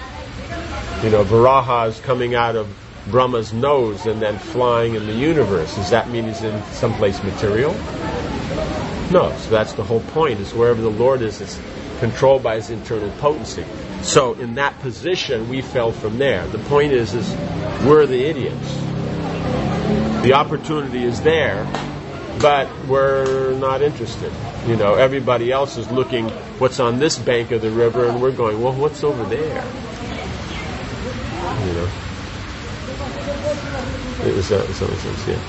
Varaha is coming out of Brahma's nose and then flying in the universe. Does that mean he's in someplace material? No. So that's the whole point, is wherever the Lord is, it's controlled by his internal potency. So in that position, we fell from there. The point is we're the idiots. The opportunity is there, but we're not interested. Everybody else is looking what's on this bank of the river, and we're going, well, what's over there? Is that makes sense? Yeah.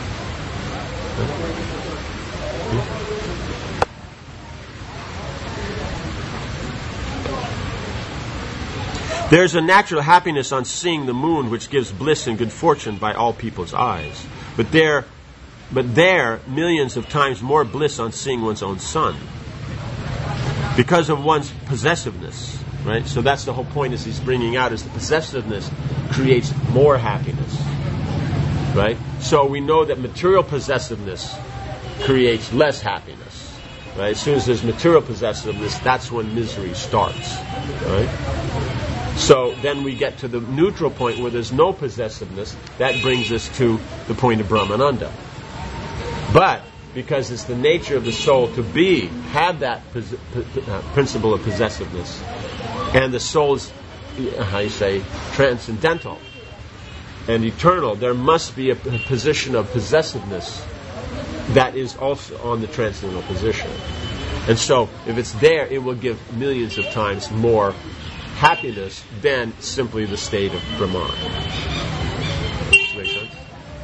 There's a natural happiness on seeing the moon, which gives bliss and good fortune by all people's eyes. But there, millions of times more bliss on seeing one's own sun, because of one's possessiveness. Right? So that's the whole point, is he's bringing out, is the possessiveness creates more happiness. Right? So we know that material possessiveness creates less happiness. Right? As soon as there's material possessiveness, that's when misery starts. Right? So then we get to the neutral point where there's no possessiveness. That brings us to the point of Brahmananda. But because it's the nature of the soul to have that principle of possessiveness, and the soul is, transcendental and eternal, there must be a position of possessiveness that is also on the transcendental position. And so, if it's there, it will give millions of times more happiness than simply the state of Brahman. Make sense?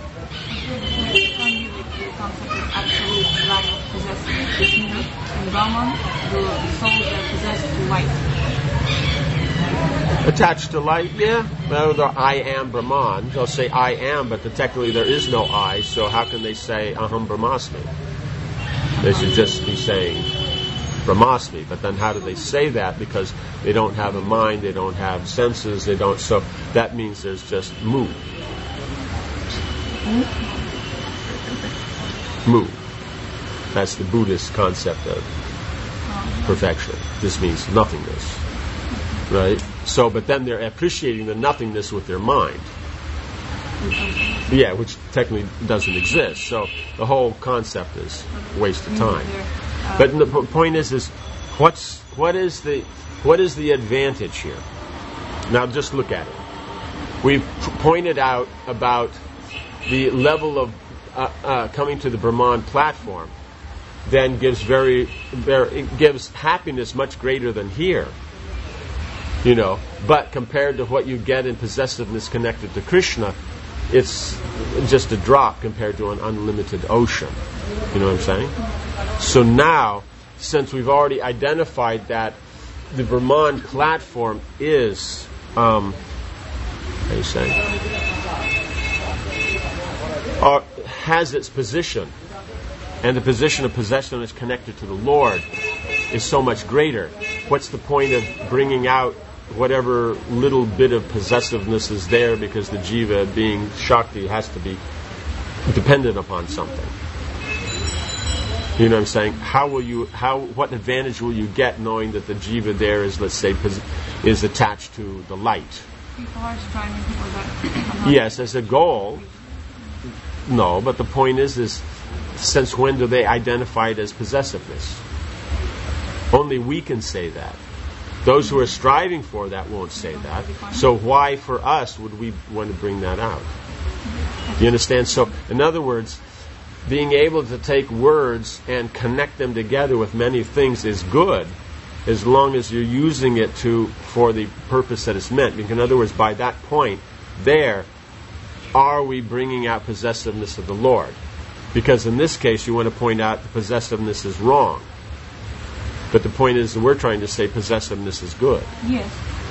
Absolute lack of possessiveness. In Brahman, the souls are possessed to light. Attached to light, yeah. Well, the I am Brahman. They'll say I am, but technically there is no I, so how can they say Aham Brahmasmi? They should just be saying Brahmasmi. But then how do they say that? Because they don't have a mind, they don't have senses, so that means there's just Mu. Mu. That's the Buddhist concept of perfection. This means nothingness. Right? So, but then they're appreciating the nothingness with their mind. Yeah, which technically doesn't exist. So the whole concept is a waste of time. But the point is what is the advantage here? Now just look at it. We've pointed out about the level of coming to the Brahman platform then gives gives happiness much greater than here. But compared to what you get in possessiveness connected to Krishna, it's just a drop compared to an unlimited ocean. You know what I'm saying? So now, since we've already identified that the Brahman platform is, has its position, and the position of possession is connected to the Lord, is so much greater. What's the point of bringing out whatever little bit of possessiveness is there, because the jiva, being Shakti, has to be dependent upon something? You know what I'm saying? What advantage will you get knowing that the jiva there is, let's say, is attached to the light? People are striving for that. Yes, as a goal. No, but the point is since when do they identify it as possessiveness? Only we can say that. Those who are striving for that won't say that. So why for us would we want to bring that out? You understand? So, in other words, being able to take words and connect them together with many things is good, as long as you're using it for the purpose that it's meant. In other words, by that point, are we bringing out possessiveness of the Lord? Because in this case, you want to point out the possessiveness is wrong. But the point is that we're trying to say possessiveness is good. Yes.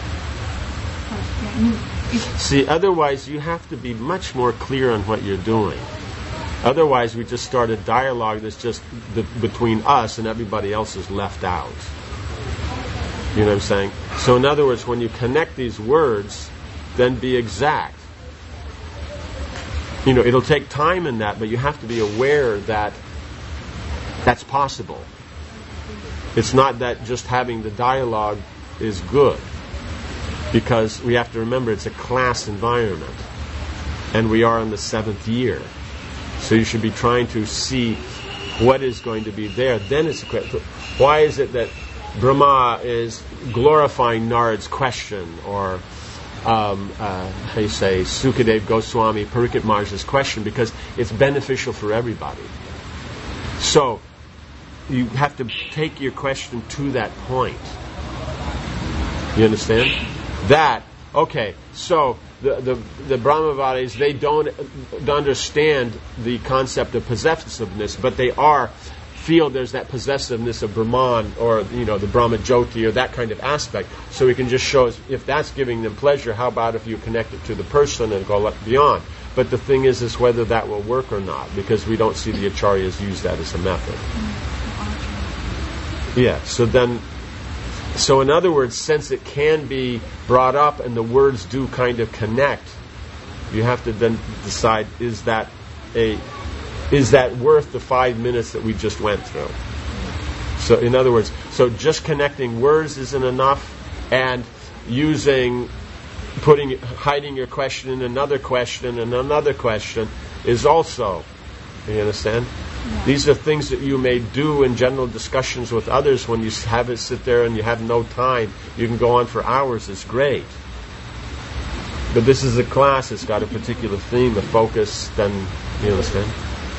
See, otherwise you have to be much more clear on what you're doing. Otherwise we just start a dialogue that's just between us and everybody else is left out. You know what I'm saying? So in other words, when you connect these words, then be exact. It'll take time in that, but you have to be aware that That's possible. It's not that just having the dialogue is good, because we have to remember it's a class environment, and we are in the 7th year. So you should be trying to see what is going to be there. Then it's a question. Why is it that Brahma is glorifying Narad's question, or Sukadev Goswami, Parikshit Maharaj's question? Because it's beneficial for everybody. So you have to take your question to that point. You understand? So the Brahmavaris, they don't understand the concept of possessiveness, but they feel there's that possessiveness of Brahman, or the Brahma Jyoti, or that kind of aspect. So we can just show us, if that's giving them pleasure, how about if you connect it to the person and go beyond? But the thing is whether that will work or not, because we don't see the acharyas use that as a method. Yeah, so in other words, since it can be brought up and the words do kind of connect, you have to then decide, is that worth the 5 minutes that we just went through? So in other words, just connecting words isn't enough, and hiding your question in another question and another question is also, you understand? Yeah. These are things that you may do in general discussions with others. When you have it sit there and you have no time, you can go on for hours. It's great. But this is a class. It's got a particular theme, a focus. Then you understand.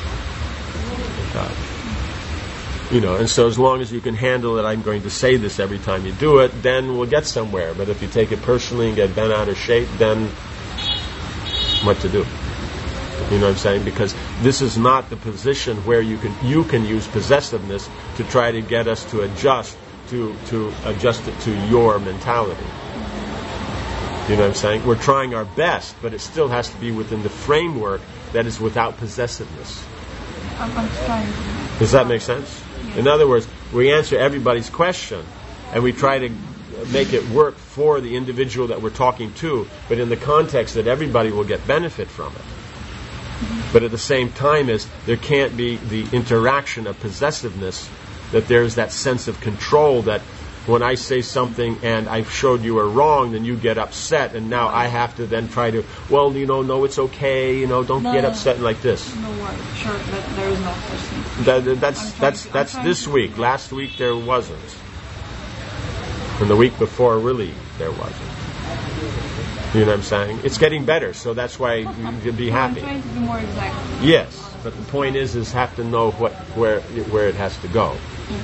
And so as long as you can handle it, I'm going to say this every time you do it, then we'll get somewhere. But if you take it personally and get bent out of shape, then what to do? You know what I'm saying? Because this is not the position where you can use possessiveness to try to get us to adjust to adjust it to your mentality. You know what I'm saying? We're trying our best, but it still has to be within the framework that is without possessiveness. I'm trying. Does that make sense? Yeah. In other words, we answer everybody's question, and we try to make it work for the individual that we're talking to, but in the context that everybody will get benefit from it. But at the same time, there can't be the interaction of possessiveness, that there's that sense of control, that when I say something and I've showed you are wrong, then you get upset, and now I have to then try to, no, it's okay, don't get upset like this. No worry, sure, there is no such thing. That's this week. Last week there wasn't. And the week before, really, there wasn't. You know what I'm saying? It's getting better, so that's why you can be happy. I'm trying to be more exact. Yes, but the point is have to know where it has to go.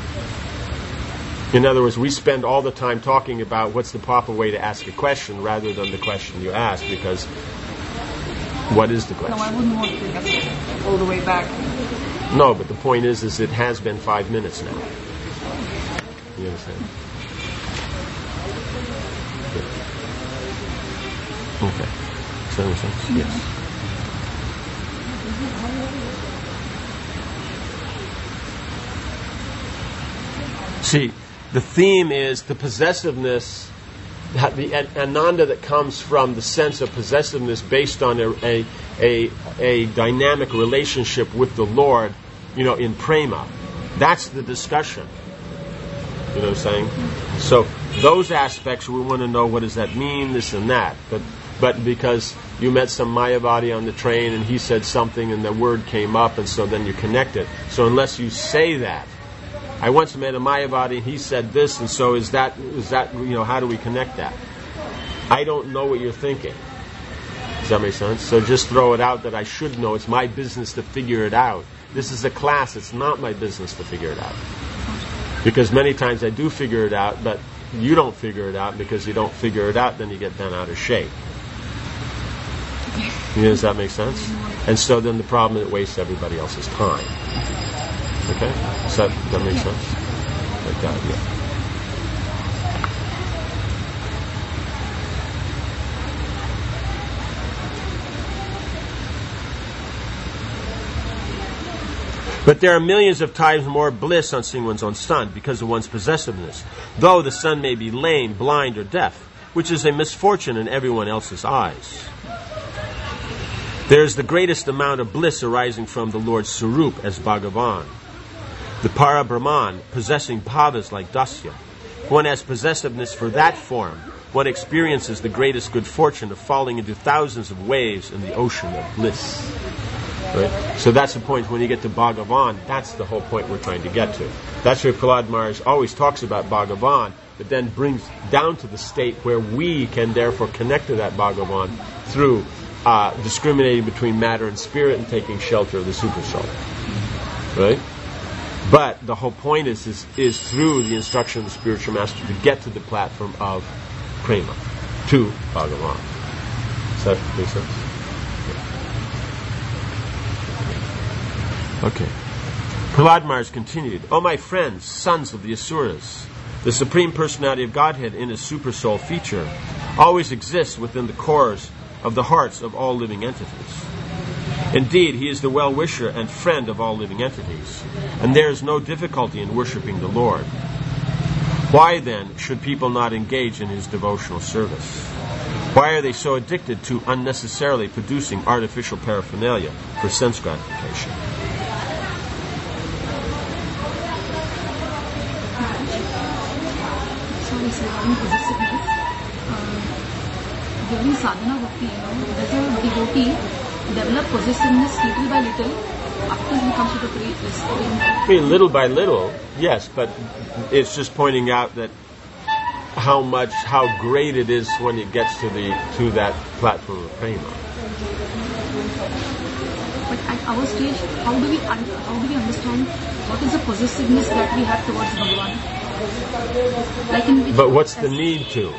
In other words, we spend all the time talking about what's the proper way to ask a question rather than the question you ask, because what is the question? No, I wouldn't want to take us all the way back. No, but the point is it has been 5 minutes now. You understand? Okay. Does that make sense? Yes. See, the theme is the possessiveness, the ananda that comes from the sense of possessiveness based on a dynamic relationship with the Lord, in prema. That's the discussion. You know what I'm saying? So those aspects, we want to know, what does that mean, this and that. But because you met some Mayavadi on the train and he said something and the word came up, and so then you connect it. So unless you say that, I once met a Mayavadi and he said this, and so is that how do we connect that? I don't know what you're thinking. Does that make sense? So just throw it out that I should know. It's my business to figure it out. This is a class. It's not my business to figure it out. Because many times I do figure it out, but you don't figure it out, because you don't figure it out, then you get bent out of shape. Does that make sense? And so then the problem is it wastes everybody else's time. Okay? Does that make sense? Like that, yeah. But there are millions of times more bliss on seeing one's own son because of one's possessiveness, though the son may be lame, blind, or deaf, which is a misfortune in everyone else's eyes. There is the greatest amount of bliss arising from the Lord's Sarup as Bhagavan. The Para-Brahman, possessing bhavas like Dasya. One has possessiveness for that form. One experiences the greatest good fortune of falling into thousands of waves in the ocean of bliss. Right? So that's the point. When you get to Bhagavan, that's the whole point we're trying to get to. That's where Prahlad Maharaj always talks about Bhagavan, but then brings down to the state where we can therefore connect to that Bhagavan through discriminating between matter and spirit and taking shelter of the Supersoul. Right? But the whole point is through the instruction of the spiritual master to get to the platform of prema, to Bhagavan. Does that make sense? Okay. Prahlad Maharaj continued, O my friends, sons of the Asuras, the Supreme Personality of Godhead in his Supersoul feature always exists within the cores of the hearts of all living entities. Indeed, he is the well-wisher and friend of all living entities, and there is no difficulty in worshipping the Lord. Why then should people not engage in his devotional service? Why are they so addicted to unnecessarily producing artificial paraphernalia for sense gratification? During sadhana bhakti, as a devotee, develop possessiveness little by little after he comes to the place. I mean, little by little, yes, but it's just pointing out that how great it is when it gets to that platform of prema. But at our stage, how do we understand what is the possessiveness that we have towards Bhagavan? But what's the need to?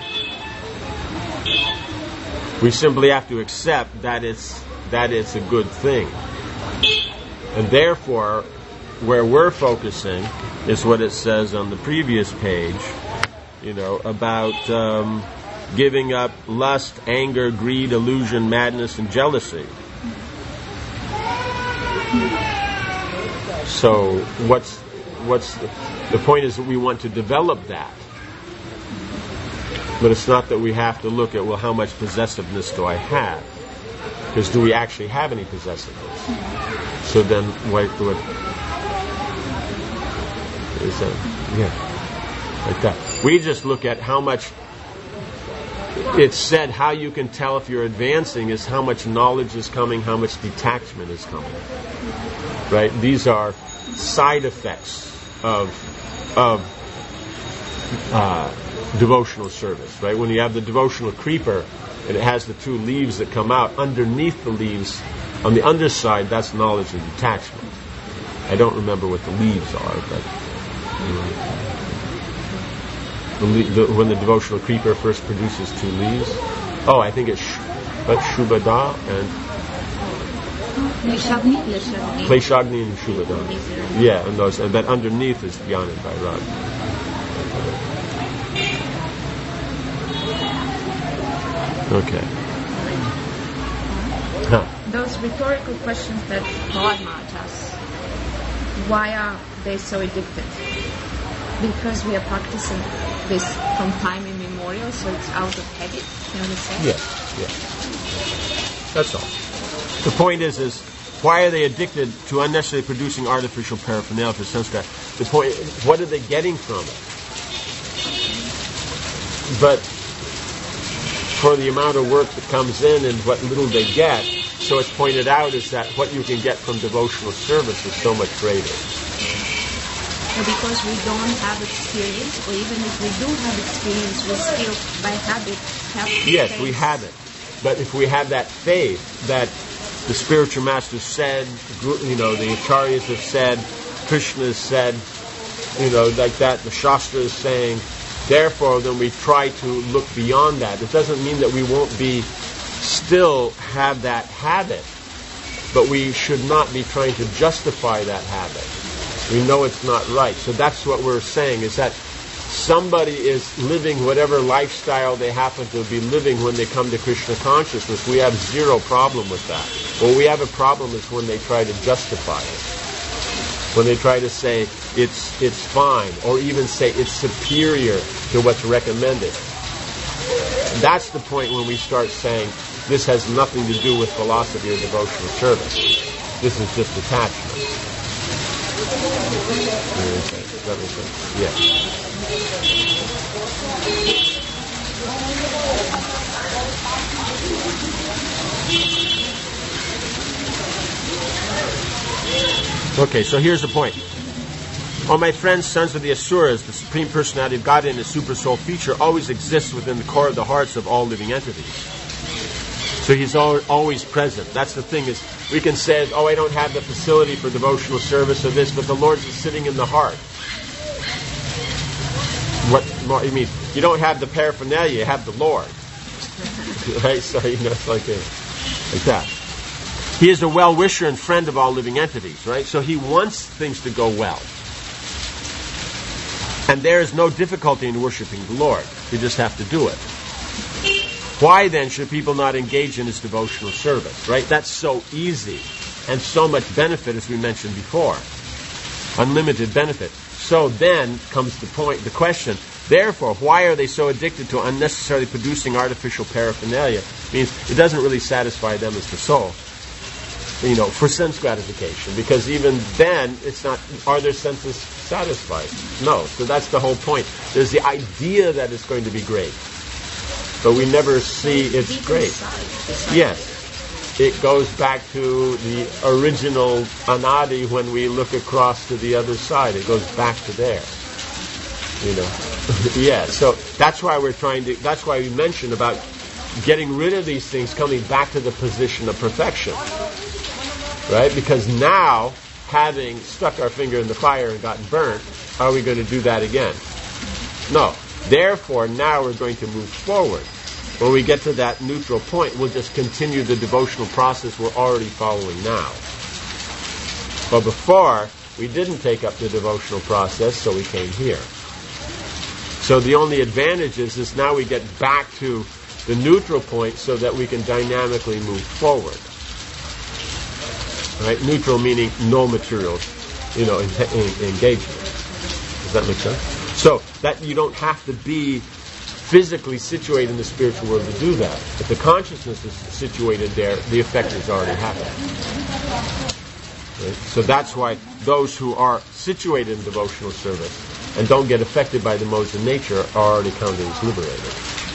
We simply have to accept that it's a good thing. And therefore, where we're focusing is what it says on the previous page, about giving up lust, anger, greed, illusion, madness, and jealousy. So what's the point is that we want to develop that. But it's not that we have to look at, well, how much possessiveness do I have? Because do we actually have any possessiveness? So then, what is that? Yeah, like that. We just look at how much. It's said how you can tell if you're advancing is how much knowledge is coming, how much detachment is coming. Right? These are side effects of devotional service. Right? When you have the devotional creeper and it has the two leaves that come out, underneath the leaves, on the underside, that's knowledge and detachment. I don't remember what the leaves are, but when the devotional creeper first produces two leaves, I think it's Shubhada and Kleshagni and Shubhada. Yeah, and those, and that underneath is Jnana and Vairagya. Okay. Those rhetorical questions that Prahlad Maharaj asks, why are they so addicted? Because we are practicing this from time immemorial, so it's out of habit, can we say? Yes. That's all. The point is why are they addicted to unnecessarily producing artificial paraphernalia for sense gratification? The point, what are they getting from it? But for the amount of work that comes in and what little they get, so it's pointed out is that what you can get from devotional service is so much greater. Because we don't have experience, or even if we do have experience, we still, by habit, have Yes, faith. we have it. But if we have that faith that the spiritual master said, the acharyas have said, Krishna has said, like that, the Shastra is saying, therefore, then we try to look beyond that. It doesn't mean that we won't still have that habit, but we should not be trying to justify that habit. We know it's not right. So that's what we're saying, is that somebody is living whatever lifestyle they happen to be living when they come to Krishna consciousness. We have zero problem with that. What we have a problem is when they try to justify it. When they try to say it's fine, or even say it's superior to what's recommended. That's the point when we start saying this has nothing to do with philosophy or devotional service. This is just attachment. That makes sense. Yeah. Okay, so here's the point. Oh, my friends, sons of the Asuras, the Supreme Personality of God in the Super Soul feature always exists within the core of the hearts of all living entities. So he's always present. That's the thing is, we can say, oh, I don't have the facility for devotional service or this, but the Lord's is sitting in the heart. What more you mean? You don't have the paraphernalia, you have the Lord. Right? So, it's like that. He is a well-wisher and friend of all living entities, right? So he wants things to go well. And there is no difficulty in worshiping the Lord. You just have to do it. Why then should people not engage in his devotional service, right? That's so easy and so much benefit, as we mentioned before. Unlimited benefit. So then comes the question, therefore, why are they so addicted to unnecessarily producing artificial paraphernalia? It means it doesn't really satisfy them as the soul, for sense gratification. Because even then, it's not, are their senses satisfied? No. So that's the whole point. There's the idea that it's going to be great, but we never see it's great. Yes. It goes back to the original anadi when we look across to the other side. It goes back to there. Yeah, so that's why that's why we mentioned about getting rid of these things, coming back to the position of perfection. Right? Because now, having stuck our finger in the fire and gotten burnt, are we going to do that again? No. Therefore, now we're going to move forward. When we get to that neutral point, we'll just continue the devotional process we're already following now. But before, we didn't take up the devotional process, so we came here. So the only advantage is now we get back to the neutral point so that we can dynamically move forward. Right? Neutral meaning no material, engagement. Does that make sense? So that you don't have to be physically situated in the spiritual world to do that. If the consciousness is situated there, the effect has already happened. Right? So that's why those who are situated in devotional service and don't get affected by the modes of nature are already counted as liberated.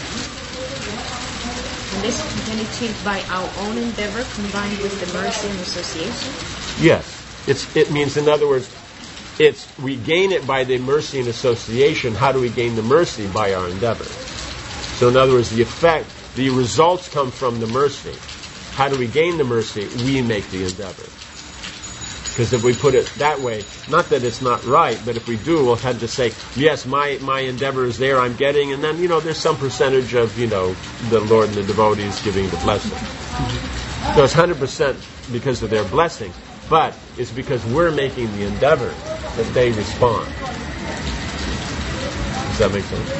And this can be achieved by our own endeavor combined with the mercy and association? Yes. It means, in other words, we gain it by the mercy and association. How do we gain the mercy? By our endeavor. So in other words, the results come from the mercy. How do we gain the mercy? We make the endeavor. Because if we put it that way, not that it's not right, but if we do, we'll have to say, yes, my endeavor is there, I'm getting, and then, there's some percentage of, the Lord and the devotees giving the blessing. So it's 100% because of their blessing. But it's because we're making the endeavor that they respond. Does that make sense?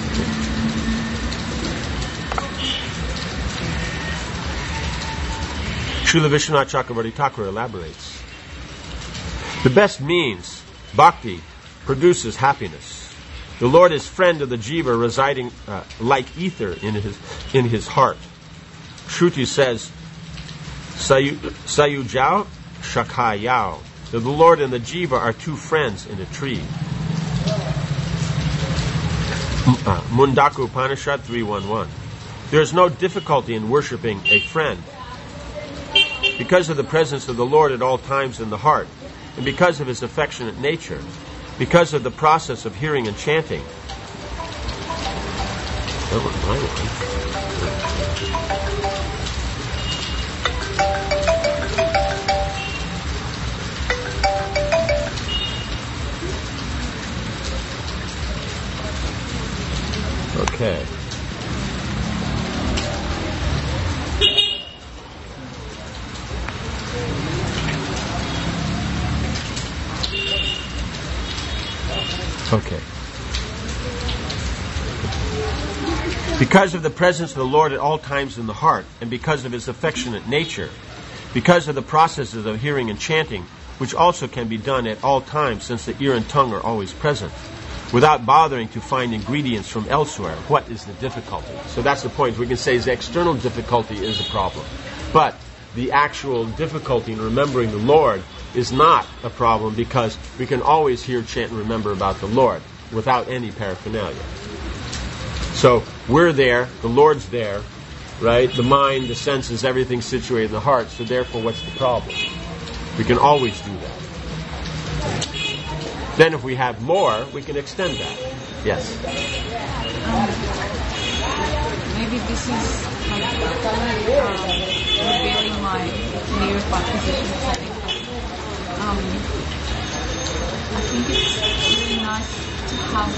Srila Vishwanath Chakravarti Thakur elaborates. The best means, bhakti, produces happiness. The Lord is friend of the jiva residing like ether in his heart. Shruti says, Sayujao Shakayao. The Lord and the jiva are two friends in a tree. Mundaku Upanishad 3.1.1. There is no difficulty in worshipping a friend. Because of the presence of the Lord at all times in the heart, and because of his affectionate nature, because of the process of hearing and chanting. That was my one. Okay. Okay. Because of the presence of the Lord at all times in the heart, and because of his affectionate nature, because of the processes of hearing and chanting, which also can be done at all times since the ear and tongue are always present, without bothering to find ingredients from elsewhere, what is the difficulty? So that's the point. We can say the external difficulty is a problem. But the actual difficulty in remembering the Lord is not a problem because we can always hear, chant, and remember about the Lord without any paraphernalia. So we're there, the Lord's there, right? The mind, the senses, everything's situated in the heart, so therefore what's the problem? We can always do that. Then if we have more, we can extend that. Yes? Maybe this is like revealing my nearby position. I think it's really nice to have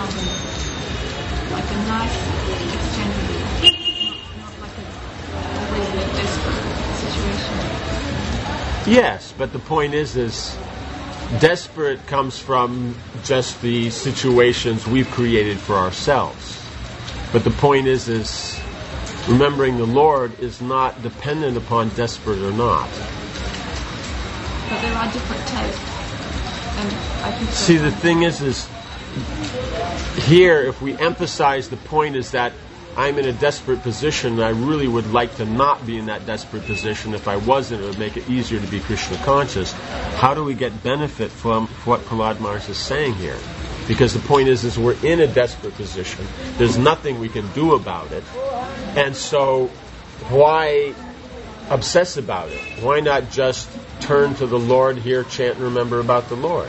like a nice exchange with you. Not like a really desperate situation. Yes, but the point is desperate comes from just the situations we've created for ourselves. But the point is remembering the Lord is not dependent upon desperate or not. But there are different tastes. And I think see, the thing is here, if we emphasize the point is that I'm in a desperate position and I really would like to not be in that desperate position. If I wasn't, it would make it easier to be Krishna conscious. How do we get benefit from what Prahlad Maharaj is saying here? Because the point is we're in a desperate position. There's nothing we can do about it. And so why obsess about it? Why not just turn to the Lord, hear, chant, and remember about the Lord?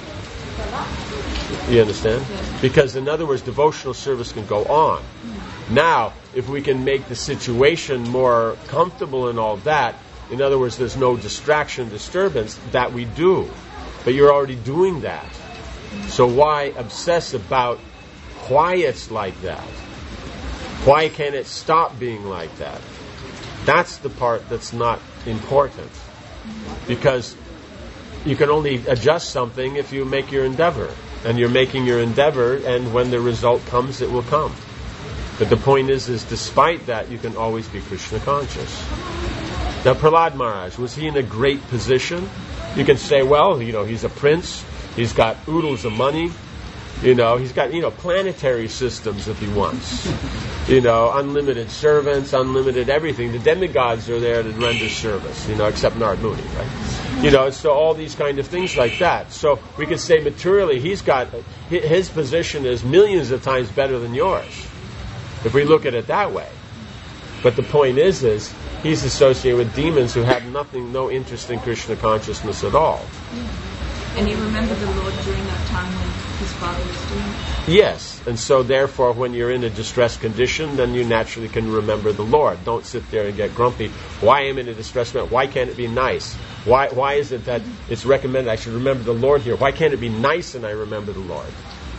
You understand? Because in other words, devotional service can go on. Now, if we can make the situation more comfortable and all that, in other words, there's no distraction, disturbance, that we do. But you're already doing that. So why obsess about why it's like that? Why can't it stop being like that? That's the part that's not important. Because you can only adjust something if you make your endeavor. And you're making your endeavor, and when the result comes, it will come. But the point is despite that, you can always be Krishna conscious. Now, Prahlad Maharaj, was he in a great position? You can say, well, he's a prince. He's got oodles of money. He's got, planetary systems if he wants. Unlimited servants, unlimited everything. The demigods are there to render service, except Narad Muni, right? So all these kind of things like that. So we could say materially, his position is millions of times better than yours, if we look at it that way. But the point is he's associated with demons who have no interest in Krishna consciousness at all. And you remember the Lord during that time when his father was doing it? Yes, and so therefore when you're in a distressed condition, then you naturally can remember the Lord. Don't sit there and get grumpy. Why am I in a distressed moment? Why can't it be nice? Why is it that it's recommended I should remember the Lord here? Why can't it be nice and I remember the Lord?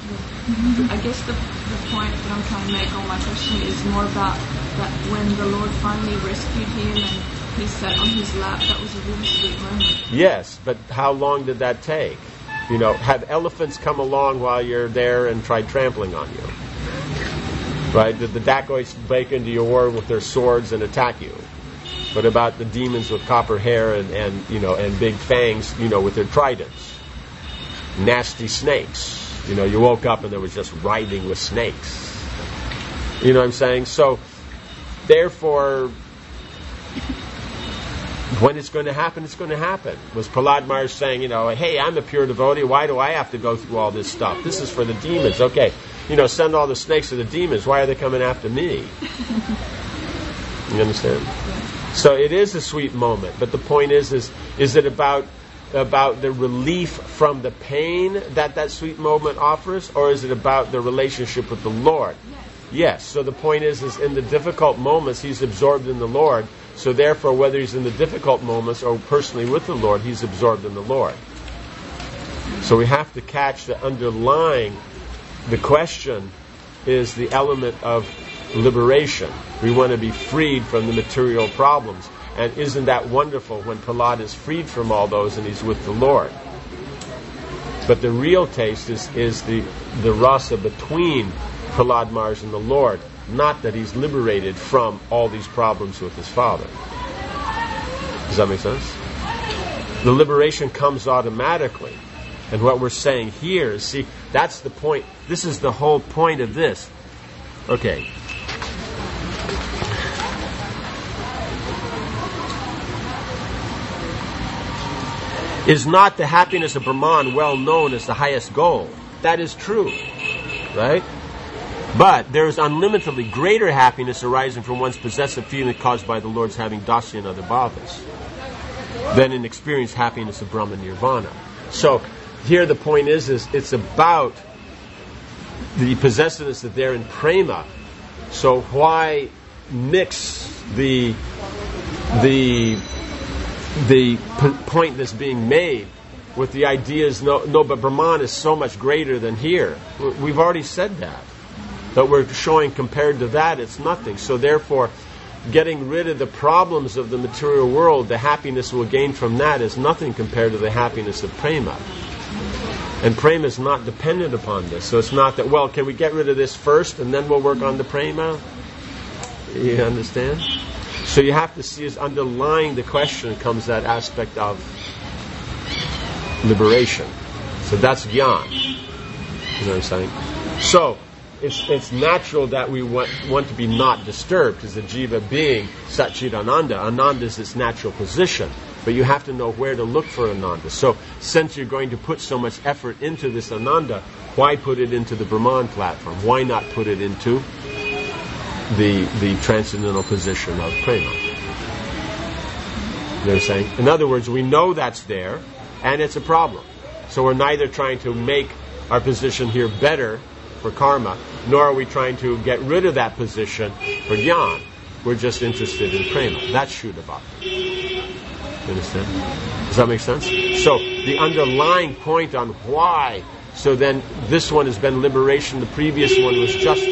I guess the point that I'm trying to make on my question is more about that when the Lord finally rescued him and he sat on his lap, that was a really sweet moment. Yes, but how long did that take? Have elephants come along while you're there and tried trampling on you? Right? Did the dacoits break into your war with their swords and attack you? What about the demons with copper hair and big fangs, with their tridents? Nasty snakes. You woke up and there was just writhing with snakes. You know what I'm saying? So, therefore, when it's going to happen, it's going to happen. Was Prahlad Maharaj saying, hey, I'm a pure devotee, why do I have to go through all this stuff? This is for the demons. Okay, send all the snakes to the demons. Why are they coming after me? You understand? So it is a sweet moment, but the point is it about the relief from the pain that sweet moment offers, or is it about the relationship with the Lord? Yes. So the point is in the difficult moments, he's absorbed in the Lord. So therefore, whether he's in the difficult moments or personally with the Lord, he's absorbed in the Lord. So we have to catch the underlying. The question is the element of liberation. We want to be freed from the material problems. And isn't that wonderful when Prahlad is freed from all those and he's with the Lord? But the real taste is the rasa between Prahlad Maharaj and the Lord, not that he's liberated from all these problems with his father. Does that make sense? The liberation comes automatically. And what we're saying here is, see, that's the point. This is the whole point of this. Okay. Is not the happiness of Brahman well known as the highest goal? That is true, right? But there is unlimitedly greater happiness arising from one's possessive feeling caused by the Lord's having dasya and other bhavas than in experienced happiness of Brahma Nirvana. So here the point is it's about the possessiveness that they're in prema. So why mix the point that's being made with the ideas, no, but Brahman is so much greater than here. We've already said that. But we're showing compared to that, it's nothing. So therefore, getting rid of the problems of the material world, the happiness we'll gain from that is nothing compared to the happiness of prema. And prema is not dependent upon this. So it's not that, well, can we get rid of this first and then we'll work on the prema? You understand? So you have to see as underlying the question comes that aspect of liberation. So that's jnana. You know what I'm saying? So it's natural that we want to be not disturbed, because the jiva being Satchidananda, Ananda is its natural position. But you have to know where to look for Ananda. So since you're going to put so much effort into this Ananda, why put it into the Brahman platform? Why not put it into the transcendental position of prema? You know what I'm saying? In other words, we know that's there, and it's a problem. So we're neither trying to make our position here better for karma, nor are we trying to get rid of that position for jnana. We're just interested in prema. That's Shuddha. You understand? Does that make sense? So the underlying point on why, so then this one has been liberation, the previous one was justice.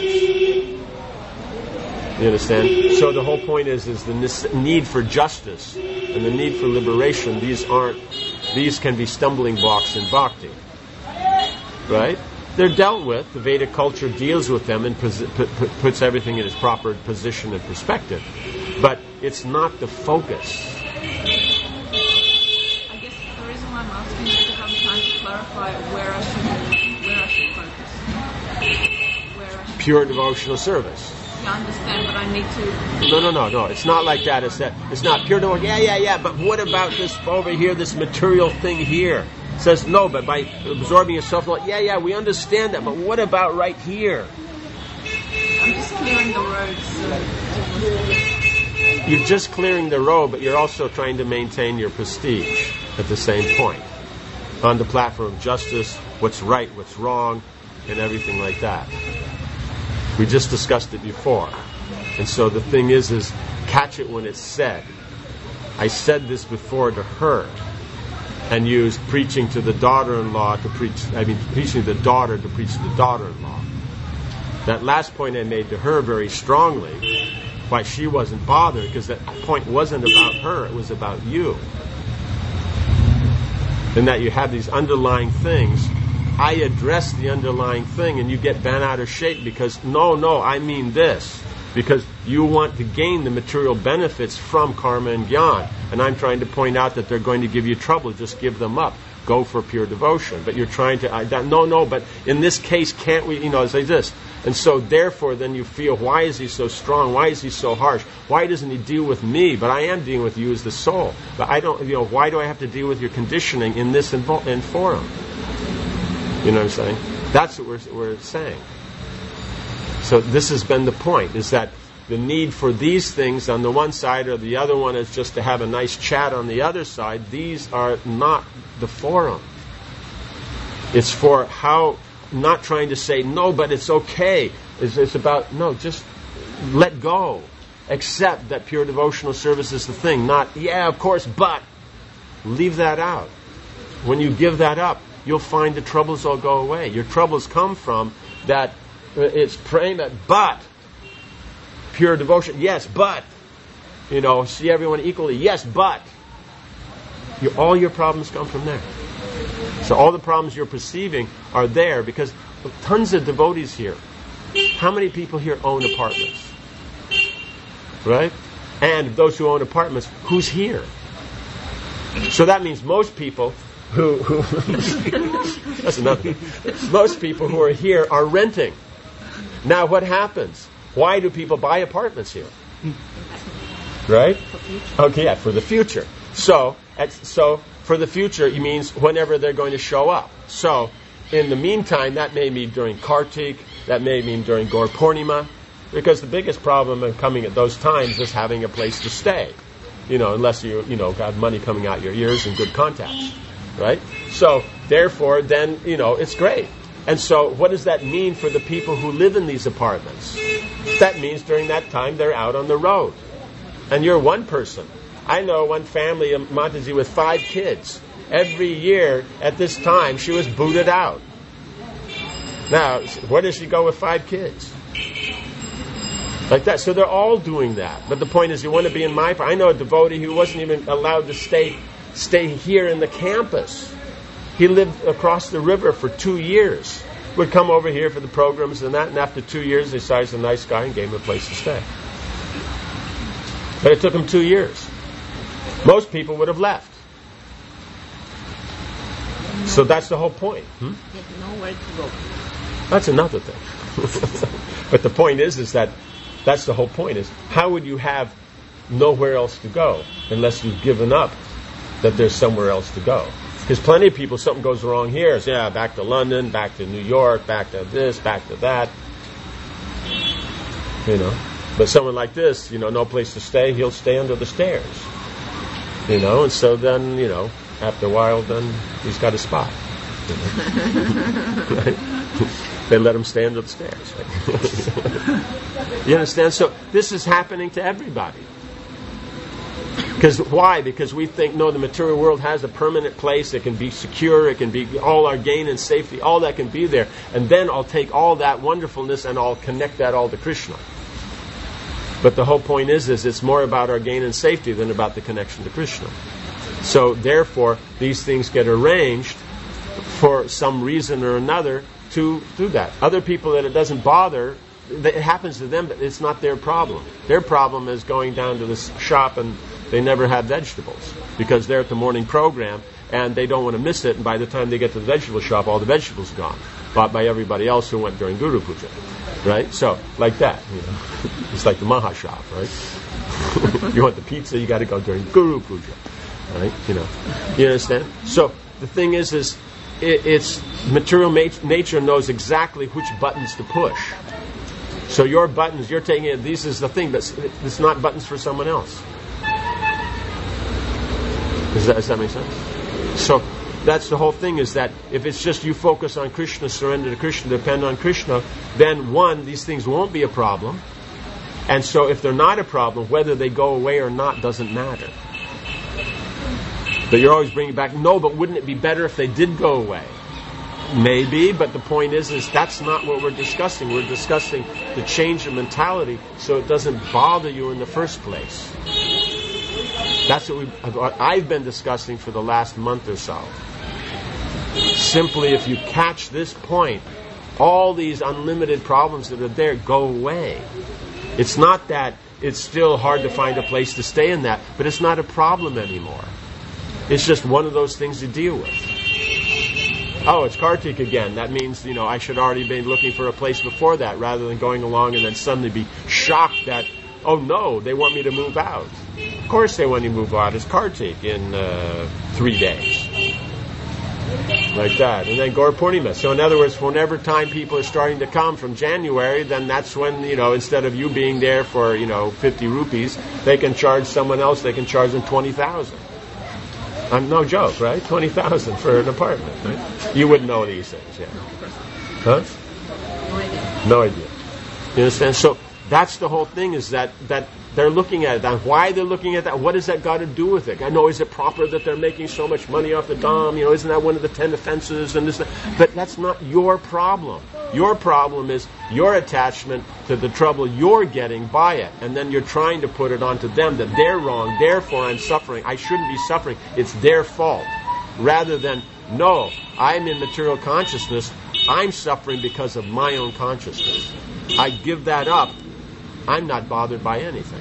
You understand? So the whole point is the need for justice and the need for liberation. These can be stumbling blocks in bhakti. Right? They're dealt with. The Vedic culture deals with them and puts everything in its proper position and perspective. But it's not the focus. I guess the reason why I'm asking is because I'm trying to clarify where I should focus. Pure devotional service. Yeah, I understand, but I need to... No. It's not like that. It's not pure devotion. Yeah. But what about this over here, this material thing here? It says, no, but by absorbing yourself, yeah, we understand that, but what about right here? I'm just clearing the road. You're just clearing the road, but you're also trying to maintain your prestige at the same point. On the platform of justice, what's right, what's wrong, and everything like that. We just discussed it before. And so the thing is catch it when it's said. I said this before to her, and used preaching to the daughter-in-law preaching to the daughter to preach to the daughter-in-law. That last point I made to her very strongly, why she wasn't bothered, because that point wasn't about her, it was about you. And that you have these underlying things. I address the underlying thing and you get bent out of shape because, no, I mean this. Because you want to gain the material benefits from karma and jnana. And I'm trying to point out that they're going to give you trouble. Just give them up. Go for pure devotion. But you're trying to... but in this case, can't we... it's like this. And so therefore, then you feel, why is he so strong? Why is he so harsh? Why doesn't he deal with me? But I am dealing with you as the soul. But I don't... why do I have to deal with your conditioning in this forum? You know what I'm saying? That's what we're saying. So this has been the point, is that the need for these things on the one side or the other one is just to have a nice chat on the other side. These are not the forum. It's for how, not trying to say, no, but it's okay. It's about, no, just let go. Accept that pure devotional service is the thing. Not, yeah, of course, but leave that out. When you give that up, you'll find the troubles all go away. Your troubles come from that it's praying that, but pure devotion, yes, but see everyone equally, yes, but all your problems come from there. So all the problems you're perceiving are there because tons of devotees here. How many people here own apartments? Right? And those who own apartments, who's here? So that means most people who that's another thing. Most people who are here are renting. Now what happens? Why do people buy apartments here? Right? Okay, yeah, for the future. So for the future, it means whenever they're going to show up. So, in the meantime, that may mean during Kartik, that may mean during Gaur Purnima, because the biggest problem of coming at those times is having a place to stay. Unless you got money coming out your ears and good contacts, right? So, therefore, then, it's great. And so, what does that mean for the people who live in these apartments? That means during that time, they're out on the road. And you're one person. I know one family in Mataji with 5 kids. Every year at this time, she was booted out. Now, where does she go with 5 kids? Like that. So they're all doing that. But the point is, you want to be in my... I know a devotee who wasn't even allowed to stay here in the campus. He lived across the river for 2 years. Would come over here for the programs and that, and after 2 years, they decided he's a nice guy and gave him a place to stay. But it took him 2 years. Most people would have left. So that's the whole point. Get nowhere to go. That's another thing. But the point is that that's the whole point, is how would you have nowhere else to go unless you've given up that there's somewhere else to go? Because plenty of people, something goes wrong here, so back to London, back to New York, back to this, back to that. But someone like this, no place to stay, he'll stay under the stairs. And so then, after a while, then he's got a spot. Right? They let him stay under the stairs. Right? You understand? So this is happening to everybody. Because why? Because we think, no, the material world has a permanent place. It can be secure. It can be all our gain and safety. All that can be there. And then I'll take all that wonderfulness and I'll connect that all to Krishna. But the whole point is it's more about our gain and safety than about the connection to Krishna. So therefore, these things get arranged for some reason or another to do that. Other people that it doesn't bother, it happens to them, but it's not their problem. Their problem is going down to the shop and they never have vegetables because they're at the morning program and they don't want to miss it, and by the time they get to the vegetable shop, all the vegetables are gone, bought by everybody else who went during Guru Puja. Right? So, like that. It's like the Maha shop, right? You want the pizza, you got to go during Guru Puja. Right? You understand? So, the thing is it's material nature knows exactly which buttons to push. So your buttons, you're taking it, this is the thing, but it's not buttons for someone else. Does that make sense? So that's the whole thing, is that if it's just you focus on Krishna, surrender to Krishna, depend on Krishna, then these things won't be a problem. And so if they're not a problem, whether they go away or not doesn't matter. But you're always bringing back, no, but wouldn't it be better if they did go away? Maybe, but the point is that's not what we're discussing. We're discussing the change of mentality so it doesn't bother you in the first place. That's what I've been discussing for the last month or so. Simply, if you catch this point, all these unlimited problems that are there go away. It's not that it's still hard to find a place to stay in that, but it's not a problem anymore. It's just one of those things to deal with. Oh, it's Kartik again. That means, I should already be looking for a place before that, rather than going along and then suddenly be shocked that, oh no, they want me to move out. Of course they want you to move out. It's Kartik in 3 days. Like that. And then Gaur Purnima. So in other words, whenever time people are starting to come from January, then that's when, instead of you being there for, 50 rupees, they can charge someone else, they can charge them 20,000. No joke, right? 20,000 for an apartment, right? You wouldn't know these things, yeah. Huh? No idea. No idea. You understand? So that's the whole thing, is that they're looking at it. And why they're looking at that? What has that got to do with it? I know, is it proper that they're making so much money off the Dham? Isn't that one of the 10 offenses? And this, but that's not your problem. Your problem is your attachment to the trouble you're getting by it. And then you're trying to put it onto them that they're wrong, therefore I'm suffering. I shouldn't be suffering. It's their fault. Rather than, no, I'm in material consciousness. I'm suffering because of my own consciousness. I give that up. I'm not bothered by anything.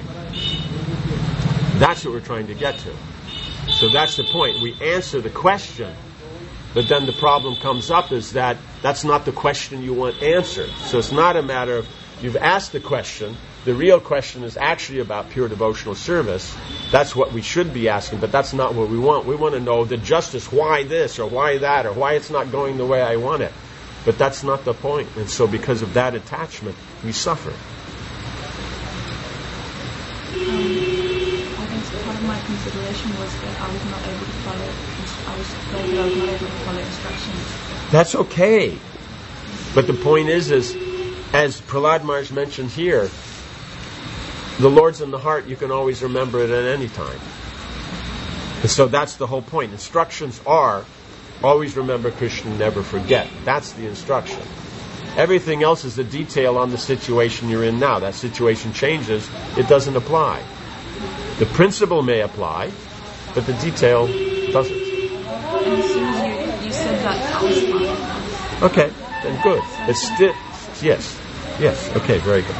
That's what we're trying to get to. So that's the point. We answer the question, but then the problem comes up is that that's not the question you want answered. So it's not a matter of you've asked the question, the real question is actually about pure devotional service, that's what we should be asking, but that's not what we want. We want to know the justice, why this or why that, or why it's not going the way I want it. But that's not the point. And so because of that attachment, we suffer. I guess part of my consideration was that I was not able to follow. I was told that I was not able to follow instructions. That's okay. But the point is, as Prahlad Maharaj mentioned here, the Lord's in the heart, you can always remember it at any time. And so that's the whole point. Instructions are, always remember Krishna, never forget. That's the instruction. Everything else is a detail on the situation you're in now. That situation changes, it doesn't apply. The principle may apply, but the detail doesn't. And as soon as you said that, I was fine. Okay, then good. It's still, yes, okay, very good.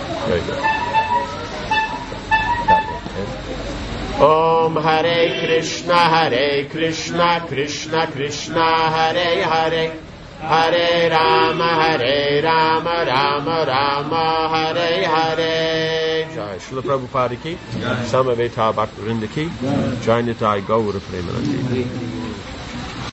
Om Hare Krishna, Krishna Krishna, Hare Hare, Hare Rama, Rama Rama, Hare Hare. Jai Srila Prabhupada ki, Samaveta Bhaktivinoda ki, Jai Nitai Gaura Premanandi.